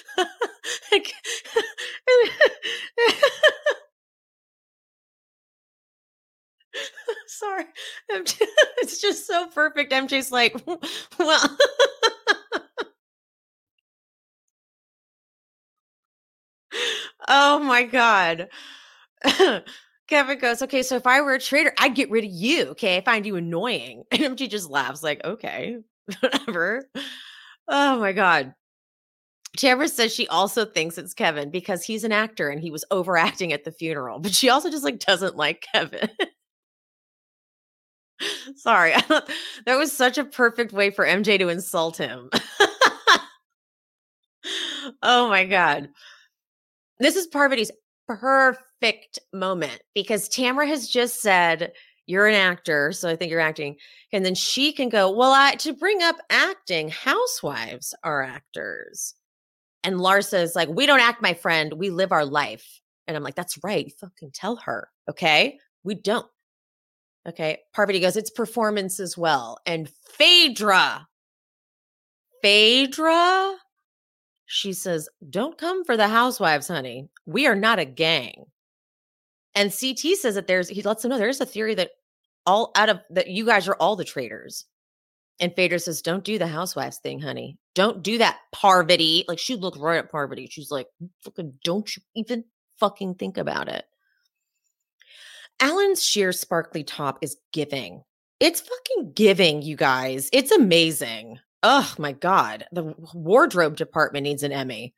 Sorry. It's just so perfect. M J's like, well. Oh my God. Kevin goes, okay, so if I were a traitor, I'd get rid of you. Okay. I find you annoying. And M G just laughs like, okay, whatever. Oh my God. Tamara says she also thinks it's Kevin because he's an actor and he was overacting at the funeral, but she also just like doesn't like Kevin. Sorry. I thought that was such a perfect way for M J to insult him. Oh my God. This is Parvati's perfect moment because Tamara has just said, you're an actor, so I think you're acting. And then she can go, well, I, to bring up acting, housewives are actors. And Larsa is like, we don't act, my friend. We live our life. And I'm like, that's right. You fucking tell her. Okay. We don't. Okay. Parvati goes, it's performance as well. And Phaedra, Phaedra, she says, don't come for the housewives, honey. We are not a gang. And C T says that there's, he lets them know there's a theory that all out of that you guys are all the traitors. And Phaedra says, don't do the housewives thing, honey. Don't do that, Parvati. Like she looked right at Parvati. She's like, fucking, don't you even fucking think about it. Alan's sheer sparkly top is giving. It's fucking giving, you guys. It's amazing. Oh my God. The wardrobe department needs an Emmy.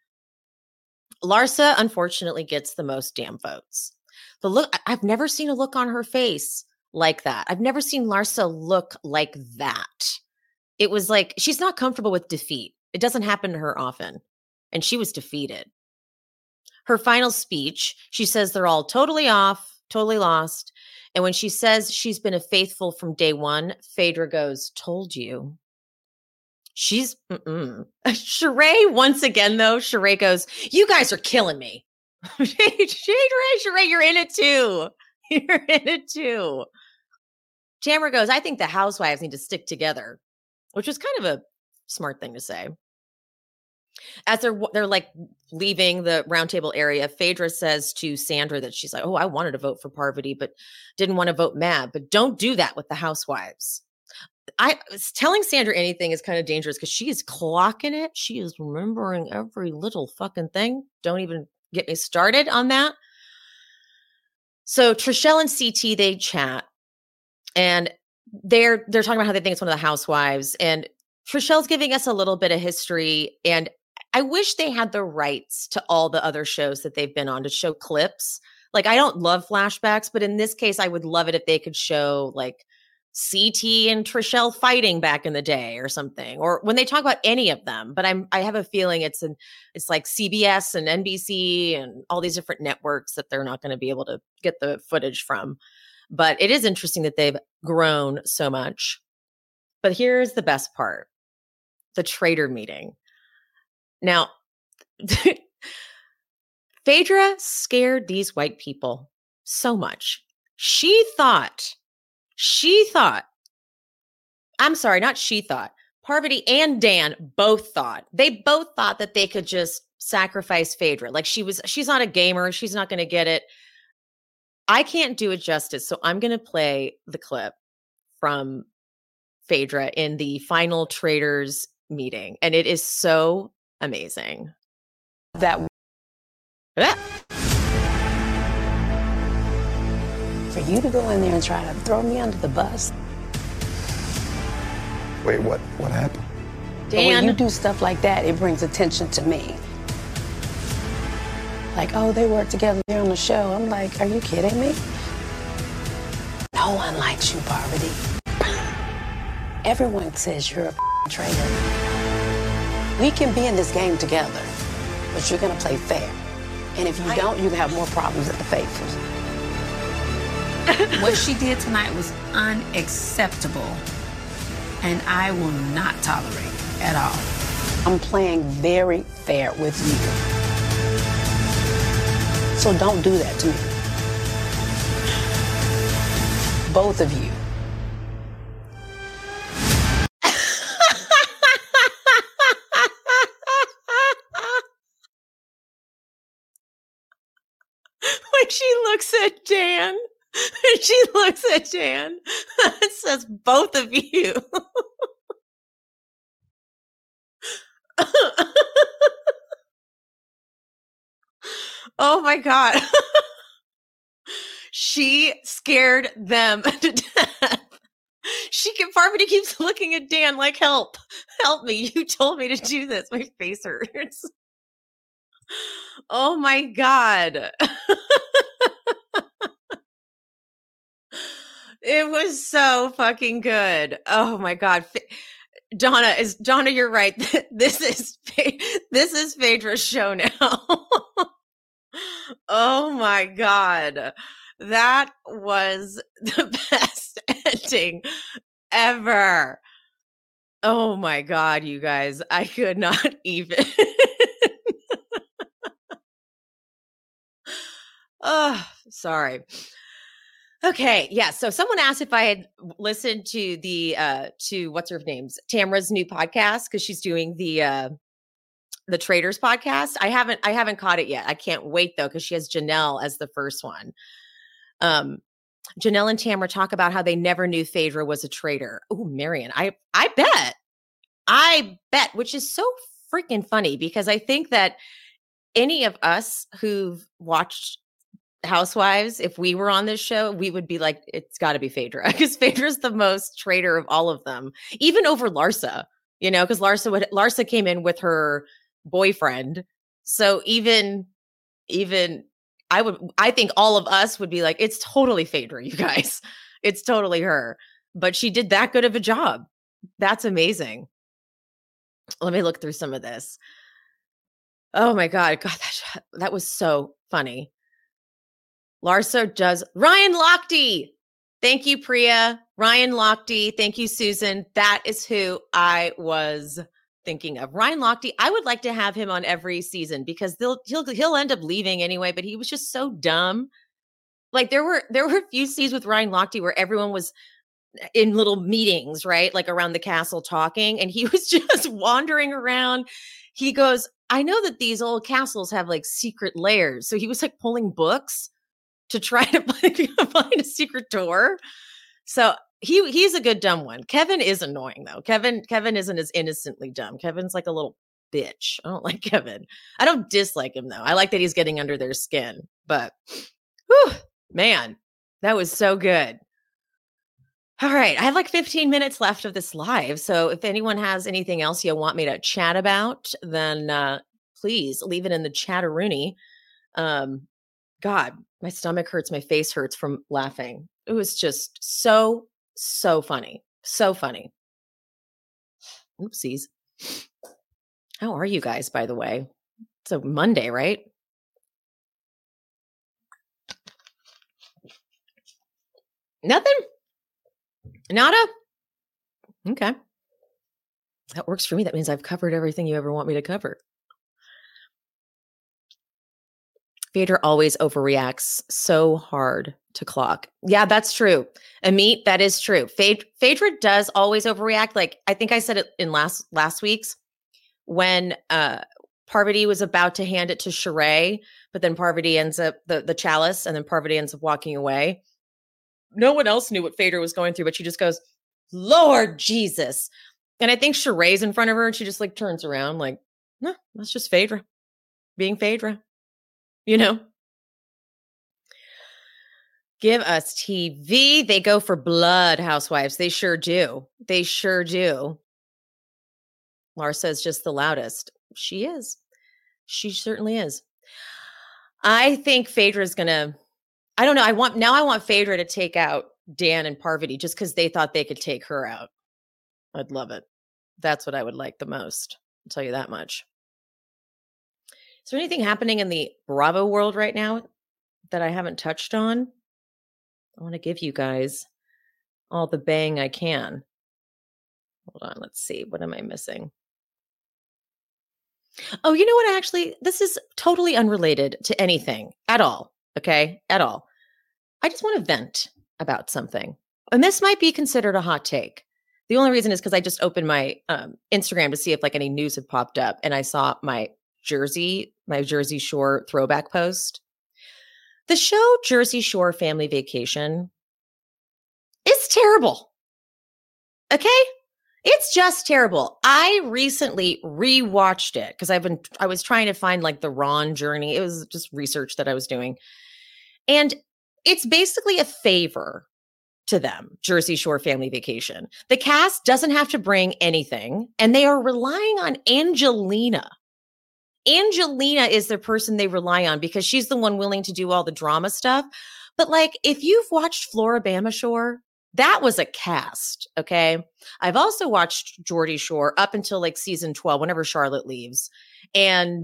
Larsa, unfortunately, gets the most damn votes. The look, I've never seen a look on her face like that. I've never seen Larsa look like that. It was like, she's not comfortable with defeat. It doesn't happen to her often. And she was defeated. Her final speech, she says they're all totally off, totally lost. And when she says she's been a faithful from day one, Phaedra goes, told you. She's, mm-mm. Sheree, once again, though, Sheree goes, you guys are killing me. Sheree, Sheree, you're in it too. You're in it too. Tamara goes, I think the housewives need to stick together, which was kind of a smart thing to say. As they're, they're like leaving the roundtable area, Phaedra says to Sandra that she's like, oh, I wanted to vote for Parvati, but didn't want to vote Mab. But don't do that with the housewives. I telling Sandra anything is kind of dangerous because she is clocking it. She is remembering every little fucking thing. Don't even get me started on that. So Trishelle and C T, they chat and they're, they're talking about how they think it's one of the housewives, and Trishelle's giving us a little bit of history. And I wish they had the rights to all the other shows that they've been on to show clips. Like, I don't love flashbacks, but in this case, I would love it if they could show like C T and Trishelle fighting back in the day or something, or when they talk about any of them. But I'm, I have a feeling it's an, it's like C B S and N B C and all these different networks that they're not going to be able to get the footage from. But it is interesting that they've grown so much. But here's the best part. The traitor meeting. Now, Phaedra scared these white people so much. She thought, she thought, I'm sorry, not she thought, Parvati and Dan both thought, they both thought that they could just sacrifice Phaedra. Like she was, she's not a gamer. She's not going to get it. I can't do it justice. So I'm going to play the clip from Phaedra in the final traitors meeting. And it is so amazing. That Ah. For you to go in there and try to throw me under the bus. Wait, what? What happened? But when Dan. you do stuff like that, it brings attention to me. Like, oh, they work together, they're on the show. I'm like, are you kidding me? No one likes you, Parvati. Everyone says you're a traitor. We can be in this game together, but you're gonna play fair. And if you don't, you're gonna have more problems at the Faithfuls. What she did tonight was unacceptable, and I will not tolerate it at all. I'm playing very fair with you. So don't do that to me. Both of you. When she looks at Dan, when she looks at Dan, it says both of you. Oh my God. She scared them to death. She can, Parvati keeps looking at Dan like, help, help me. You told me to do this. My face hurts. Oh my God. It was so fucking good. Oh my God. Donna is Donna, you're right. This is this is Phaedra's show now. Oh my God. That was the best ending ever. Oh my God, you guys. I could not even. Oh, sorry. Okay, yeah. So someone asked if I had listened to the uh to what's her name's Tamra's new podcast because she's doing the uh the Traders podcast. I haven't I haven't caught it yet. I can't wait though because she has Janelle as the first one. Um, Janelle and Tamra talk about how they never knew Phaedra was a traitor. Oh, Marion, I I bet, I bet, which is so freaking funny because I think that any of us who've watched Housewives, if we were on this show, we would be like, it's got to be Phaedra because Phaedra's the most traitor of all of them, even over Larsa. You know, because Larsa would Larsa came in with her boyfriend, so even even. I would, I think all of us would be like, it's totally Phaedra, you guys. It's totally her. But she did that good of a job. That's amazing. Let me look through some of this. Oh my God. God, that, that was so funny. Larsa does, Ryan Lochte. Thank you, Priya. Ryan Lochte. Thank you, Susan. That is who I was thinking of. Ryan Lochte, I would like to have him on every season because they'll he'll he'll end up leaving anyway, but he was just so dumb. Like there were there were a few scenes with Ryan Lochte where everyone was in little meetings, right? Like around the castle talking, and he was just wandering around. He goes, I know that these old castles have like secret layers. So he was like pulling books to try to find a secret door. So He he's a good dumb one. Kevin is annoying though. Kevin Kevin isn't as innocently dumb. Kevin's like a little bitch. I don't like Kevin. I don't dislike him though. I like that he's getting under their skin. But whew, man, that was so good. All right, I have like fifteen minutes left of this live. So if anyone has anything else you want me to chat about, then uh, please leave it in the chatteroonie. Um, God, my stomach hurts. My face hurts from laughing. It was just so. So funny. So funny. Oopsies. How are you guys, by the way? It's a Monday, right? Nothing? Nada? Okay. That works for me. That means I've covered everything you ever want me to cover. Phaedra always overreacts so hard to clock. Yeah, that's true. Amit, that is true. Phaedra, Phaedra does always overreact. Like I think I said it in last last week's when uh, Parvati was about to hand it to Sheree, but then Parvati ends up the the chalice, and then Parvati ends up walking away. No one else knew what Phaedra was going through, but she just goes, "Lord Jesus!" And I think Sheree's in front of her, and she just like turns around, like, "No, that's just Phaedra being Phaedra." you know? Give us T V. They go for blood, housewives. They sure do. They sure do. Larsa's just the loudest. She is. She certainly is. I think Phaedra is going to, I don't know. I want, now I want Phaedra to take out Dan and Parvati just because they thought they could take her out. I'd love it. That's what I would like the most. I'll tell you that much. Is there anything happening in the Bravo world right now that I haven't touched on? I want to give you guys all the bang I can. Hold on. Let's see. What am I missing? Oh, you know what? Actually, this is totally unrelated to anything at all. Okay. At all. I just want to vent about something. And this might be considered a hot take. The only reason is because I just opened my um, Instagram to see if like any news had popped up. And I saw my Jersey, my Jersey Shore throwback post. The show Jersey Shore Family Vacation is terrible. Okay? It's just terrible. I recently rewatched it because I've been, I was trying to find like the Ron journey. It was just research that I was doing. And it's basically a favor to them, Jersey Shore Family Vacation. The cast doesn't have to bring anything, and they are relying on Angelina. Angelina is the person they rely on because she's the one willing to do all the drama stuff. But like, if you've watched Floribama Shore, that was a cast, okay? I've also watched Geordie Shore up until like season twelve, whenever Charlotte leaves. And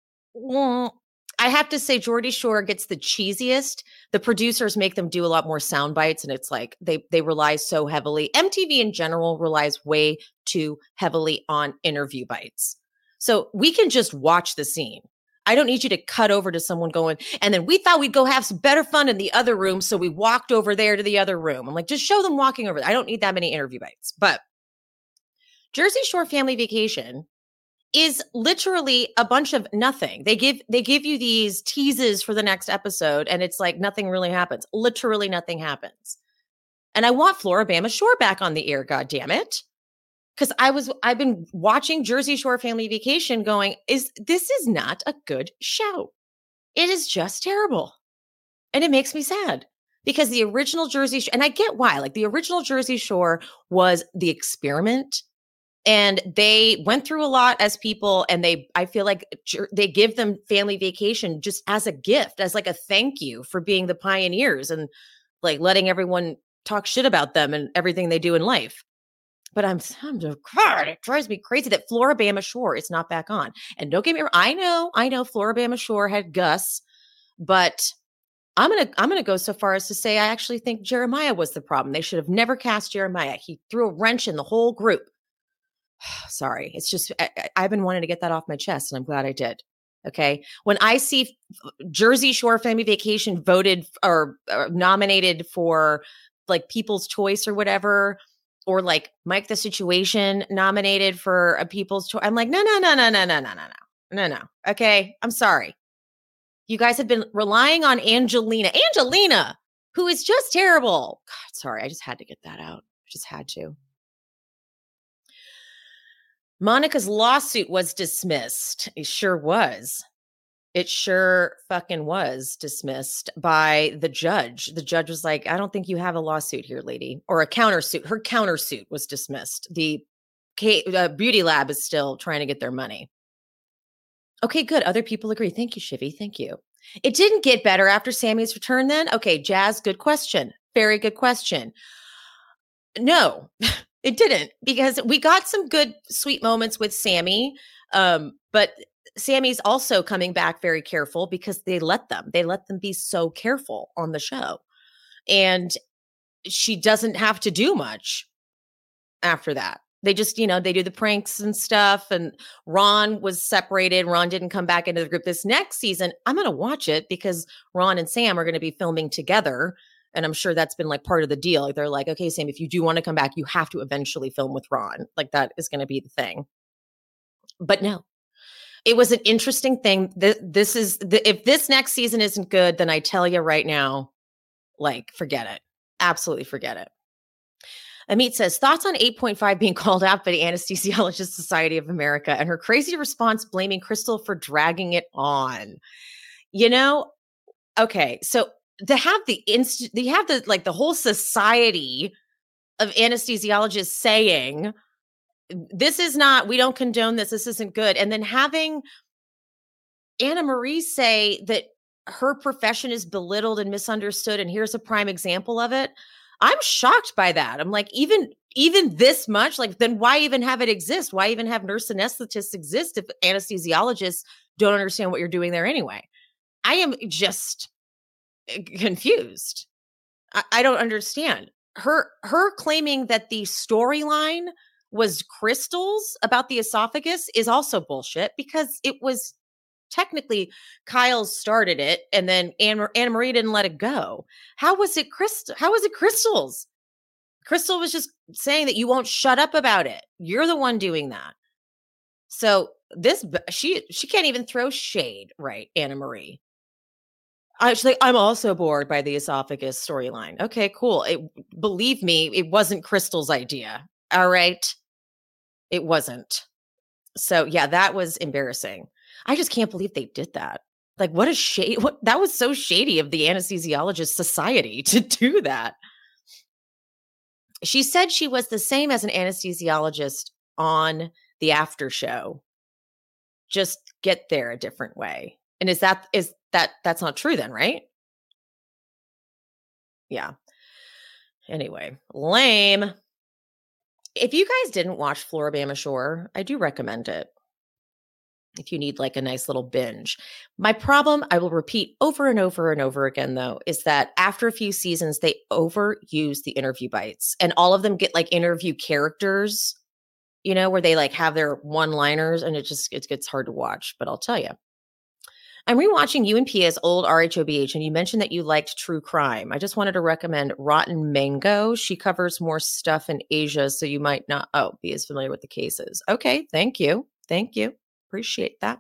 well, I have to say Geordie Shore gets the cheesiest. The producers make them do a lot more sound bites, and it's like they they rely so heavily. M T V in general relies way too heavily on interview bites. So we can just watch the scene. I don't need you to cut over to someone going, and then we thought we'd go have some better fun in the other room, so we walked over there to the other room. I'm like, just show them walking over there. I don't need that many interview bites. But Jersey Shore Family Vacation is literally a bunch of nothing. They give they give you these teases for the next episode, and it's like nothing really happens. Literally nothing happens. And I want Floribama Shore back on the air, God damn it. Because I was, I've been watching Jersey Shore Family Vacation going, is this is not a good show. It is just terrible. And it makes me sad because the original Jersey Shore, and I get why, like the original Jersey Shore was the experiment, and they went through a lot as people, and they, I feel like they give them Family Vacation just as a gift, as like a thank you for being the pioneers and like letting everyone talk shit about them and everything they do in life. But I'm, I'm just, God, it drives me crazy that Floribama Shore is not back on. And don't get me wrong, I know, I know Floribama Shore had Gus, but I'm gonna, I'm gonna go so far as to say I actually think Jeremiah was the problem. They should have never cast Jeremiah. He threw a wrench in the whole group. Sorry, it's just I, I've been wanting to get that off my chest, and I'm glad I did. Okay, when I see Jersey Shore Family Vacation voted or, or nominated for like People's Choice or whatever, or like Mike the Situation nominated for a People's Choice. I'm like, no, no, no, no, no, no, no, no, no, no, no. Okay. I'm sorry. You guys have been relying on Angelina, Angelina, who is just terrible. God, sorry. I just had to get that out. I just had to. Monica's lawsuit was dismissed. It sure was. It sure fucking was dismissed by the judge. The judge was like, I don't think you have a lawsuit here, lady, or a countersuit. Her countersuit was dismissed. The uh, Beauty Lab is still trying to get their money. Okay, good. Other people agree. Thank you, Shivy. Thank you. It didn't get better after Sammy's return then? Okay, Jazz, good question. Very good question. No, it didn't, because we got some good, sweet moments with Sammy, um, but Sammy's also coming back very careful because they let them. They let them be so careful on the show. And she doesn't have to do much after that. They just, you know, they do the pranks and stuff. And Ron was separated. Ron didn't come back into the group this next season. I'm going to watch it because Ron and Sam are going to be filming together. And I'm sure that's been like part of the deal. Like they're like, okay, Sam, if you do want to come back, you have to eventually film with Ron. Like that is going to be the thing. But no. It was an interesting thing. This, this is the, if this next season isn't good, then I tell you right now, like, forget it. Absolutely forget it. Amit says, thoughts on eight point five being called out by the Anesthesiologist Society of America and her crazy response blaming Crystal for dragging it on. You know, okay, so to have the inst, you have the like the whole society of anesthesiologists saying this is not, we don't condone this, this isn't good, and then having Anna Marie say that her profession is belittled and misunderstood, and here's a prime example of it. I'm shocked by that. I'm like, even even this much, like, then why even have it exist? Why even have nurse anesthetists exist if anesthesiologists don't understand what you're doing there anyway? I am just confused. I, I don't understand. Her her claiming that the storyline was crystals about the esophagus is also bullshit, because it was technically Kyle started it, and then Anna, Anna Marie didn't let it go. How was it crystal? How was it crystals? Crystal was just saying that you won't shut up about it. You're the one doing that. So this, she she can't even throw shade, right, Anna Marie? Actually, I'm also bored by the esophagus storyline. Okay, cool. It, believe me, it wasn't Crystal's idea. All right, it wasn't. So yeah, that was embarrassing. I just can't believe they did that. Like, what a shade. What, that was so shady of the anesthesiologist society to do that. She said she was the same as an anesthesiologist on the after show. Just get there a different way. And is that, is that, that's not true then, right? Yeah. Anyway, lame. If you guys didn't watch Floribama Shore, I do recommend it. If you need like a nice little binge. My problem, I will repeat over and over and over again, though, is that after a few seasons, they overuse the interview bites, and all of them get like interview characters, you know, where they like have their one-liners, and it just it gets hard to watch. But I'll tell you, I'm rewatching you and Pia's old R H O B H, and you mentioned that you liked true crime. I just wanted to recommend Rotten Mango. She covers more stuff in Asia, so you might not oh be as familiar with the cases. Okay, thank you, thank you. Appreciate that.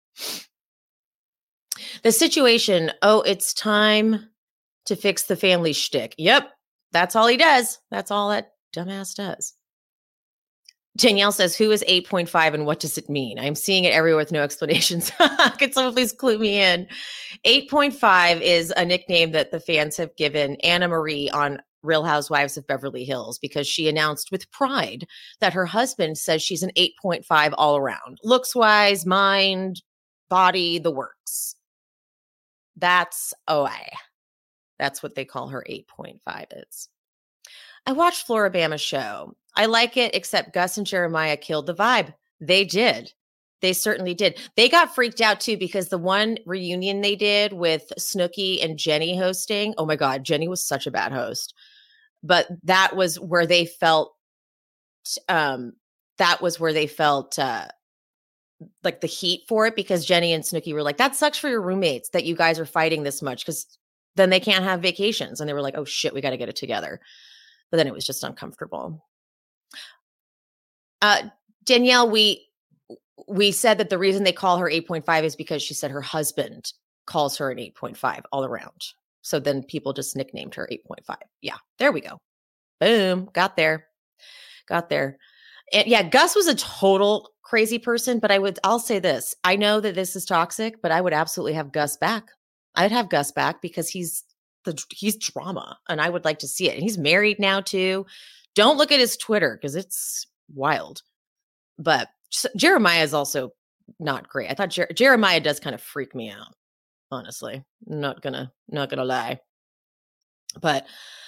The situation. Oh, it's time to fix the family shtick. Yep. That's all he does. That's all that dumbass does. Danielle says, who is eight point five and what does it mean? I'm seeing it everywhere with no explanations. Could someone please clue me in? eight point five is a nickname that the fans have given Anna Marie on Real Housewives of Beverly Hills, because she announced with pride that her husband says she's an eight point five all around. Looks wise, mind, body, the works. That's O A. That's what they call her eight point five is. I watched Floribama Show. I like it, except Gus and Jeremiah killed the vibe. They did. They certainly did. They got freaked out too, because the one reunion they did with Snooki and Jenny hosting, oh my God, Jenny was such a bad host. But that was where they felt, um, that was where they felt uh, like the heat for it, because Jenny and Snooki were like, that sucks for your roommates that you guys are fighting this much, because then they can't have vacations. And they were like, oh shit, we got to get it together. But then it was just uncomfortable. Uh, Danielle, we we said that the reason they call her eight point five is because she said her husband calls her an eight point five all around. So then people just nicknamed her eight point five. Yeah, there we go. Boom. Got there. Got there. And yeah, Gus was a total crazy person, but I would, I'll say this. I know that this is toxic, but I would absolutely have Gus back. I'd have Gus back because he's the, he's drama, and I would like to see it. And he's married now too. Don't look at his Twitter because it's wild. But Jeremiah is also not great. I thought Jer- Jeremiah does kind of freak me out. Honestly, not gonna, not gonna lie. But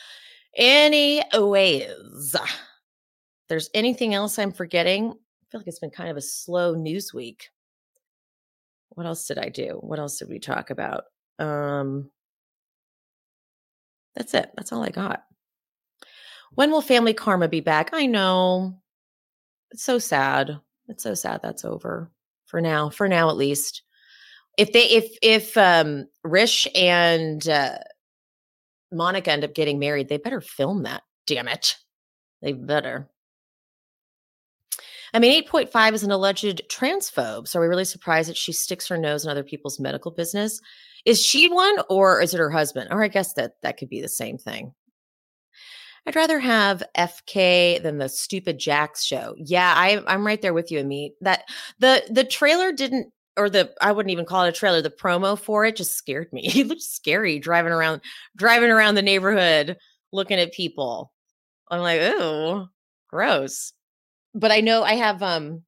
anyways, there's anything else I'm forgetting? I feel like it's been kind of a slow news week. What else did I do? What else did we talk about? Um, that's it. That's all I got. When will Family Karma be back? I know. It's so sad. It's so sad that's over for now. For now, at least. If they, if, if, um, Rish and, uh, Monica end up getting married, they better film that. Damn it. They better. I mean, eight point five is an alleged transphobe. So are we really surprised that she sticks her nose in other people's medical business? Is she one, or is it her husband? Or I guess that that could be the same thing. I'd rather have F K than the stupid Jax show. Yeah, I, I'm right there with you, Amit. That the the trailer didn't, or the, I wouldn't even call it a trailer. The promo for it just scared me. He looked scary driving around, driving around the neighborhood, looking at people. I'm like, ooh, gross. But I know I have, um,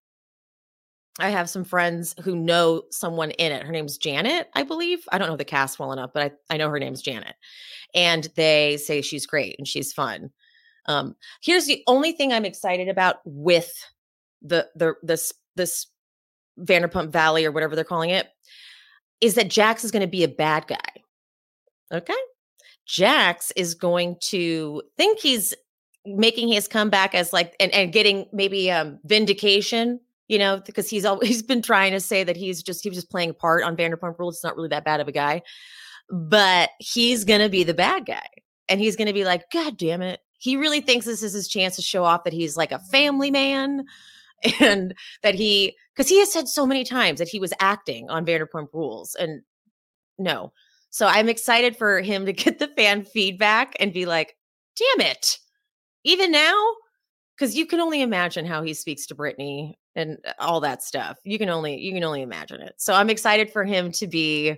I have some friends who know someone in it. Her name's Janet, I believe. I don't know the cast well enough, but I, I know her name's Janet. And they say she's great and she's fun. Um, here's the only thing I'm excited about with the the this this Vanderpump Valley or whatever they're calling it, is that Jax is going to be a bad guy. Okay, Jax is going to think he's making his comeback as like and, and getting maybe um vindication, you know, because he's always he's been trying to say that he's just he was just playing a part on Vanderpump Rules. It's not really that bad of a guy, but he's going to be the bad guy, and he's going to be like, God damn it. He really thinks this is his chance to show off that he's like a family man and that he, because he has said so many times that he was acting on Vanderpump Rules and no. So I'm excited for him to get the fan feedback and be like, damn it. Even now, because you can only imagine how he speaks to Brittany and all that stuff. You can only, you can only imagine it. So I'm excited for him to be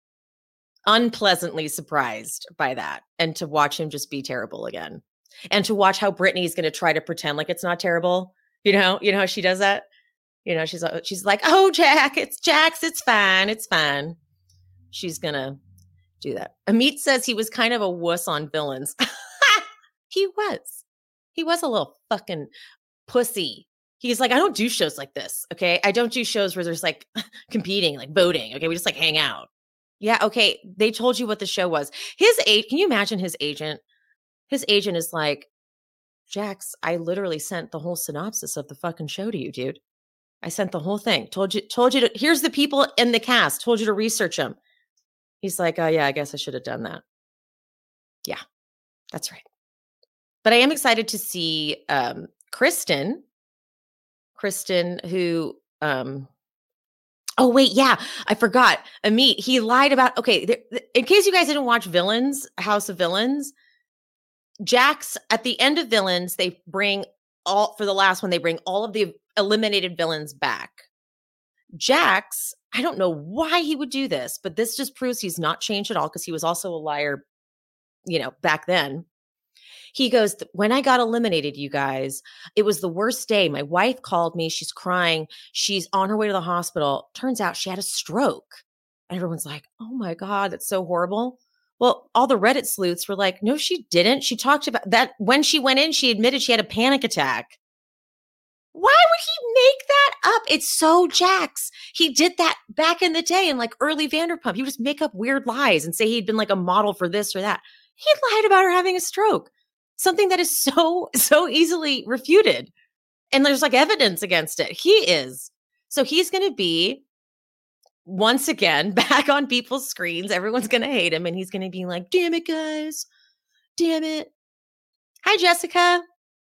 unpleasantly surprised by that and to watch him just be terrible again. And to watch how Brittany's going to try to pretend like it's not terrible. You know, you know how she does that? You know, she's she's like, oh, Jack, it's Jax. It's fine. It's fine. She's going to do that. Amit says he was kind of a wuss on Villains. He was. He was a little fucking pussy. He's like, I don't do shows like this. Okay. I don't do shows where there's like competing, like voting. Okay. We just like hang out. Yeah. Okay. They told you what the show was. His age. Can you imagine his agent? His agent is like, Jax, I literally sent the whole synopsis of the fucking show to you, dude. I sent the whole thing. Told you, told you to, here's the people in the cast. Told you to research them. He's like, oh yeah, I guess I should have done that. Yeah, that's right. But I am excited to see um, Kristen. Kristen, who, um, oh wait, yeah, I forgot. Amit, he lied about, okay, there, in case you guys didn't watch Villains, House of Villains, Jax, at the end of Villains, they bring all, for the last one, they bring all of the eliminated villains back. Jax, I don't know why he would do this, but this just proves he's not changed at all because he was also a liar, you know, back then. He goes, when I got eliminated, you guys, it was the worst day. My wife called me. She's crying. She's on her way to the hospital. Turns out she had a stroke. And everyone's like, oh my God, that's so horrible. Well, all the Reddit sleuths were like, no, she didn't. She talked about that when she went in, she admitted she had a panic attack. Why would he make that up? It's so Jax. He did that back in the day in like early Vanderpump. He would just make up weird lies and say he'd been like a model for this or that. He lied about her having a stroke. Something that is so, so easily refuted. And there's like evidence against it. He is. So he's going to be, once again, back on people's screens. Everyone's going to hate him. And he's going to be like, damn it, guys. Damn it. Hi, Jessica.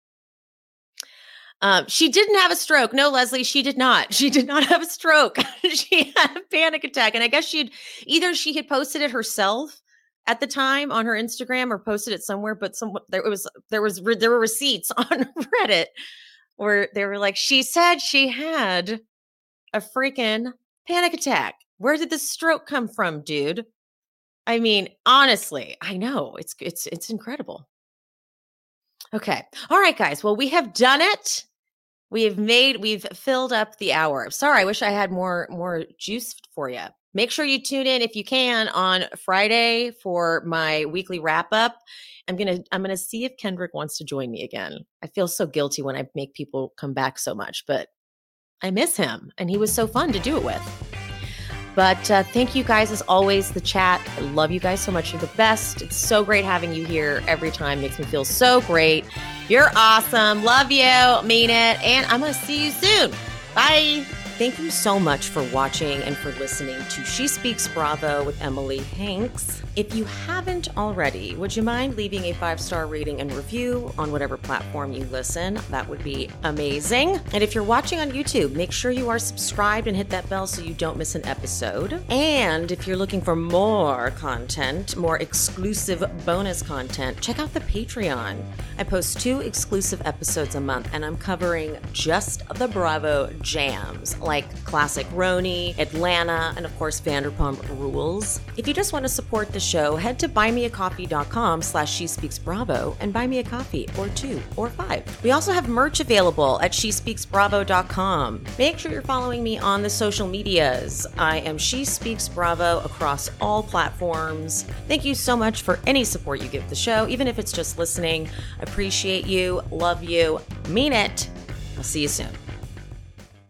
Um, she didn't have a stroke. No, Leslie, she did not. She did not have a stroke. She had a panic attack. And I guess she'd either she had posted it herself at the time on her Instagram or posted it somewhere, but some there was there was there were receipts on Reddit where they were like, she said she had a freaking panic attack. Where did the stroke come from, dude? I mean, honestly, I know it's it's it's incredible. Okay. All right, guys. Well, we have done it. We have made, we've filled up the hour. Sorry, I wish I had more, more juice for you. Make sure you tune in if you can on Friday for my weekly wrap up. I'm going to, I'm going to see if Kendrick wants to join me again. I feel so guilty when I make people come back so much, but I miss him and he was so fun to do it with. But uh, thank you guys, as always, the chat. I love you guys so much. You're the best. It's so great having you here every time. Makes me feel so great. You're awesome. Love you. Mean it. And I'm going to see you soon. Bye. Thank you so much for watching and for listening to She Speaks Bravo with Emily Hanks. If you haven't already, would you mind leaving a five-star rating and review on whatever platform you listen? That would be amazing. And if you're watching on YouTube, make sure you are subscribed and hit that bell so you don't miss an episode. And if you're looking for more content, more exclusive bonus content, check out the Patreon. I post two exclusive episodes a month, and I'm covering just the Bravo jams, like Classic Roni, Atlanta, and of course Vanderpump Rules. If you just want to support the show, head to buymeacoffee.com slash She Speaks Bravo and buy me a coffee, or two, or five. We also have merch available at she speaks bravo dot com. Make sure you're following me on the social medias. I am She Speaks Bravo across all platforms. Thank you so much for any support you give the show, even if it's just listening. Appreciate you, love you, mean it. I'll see you soon.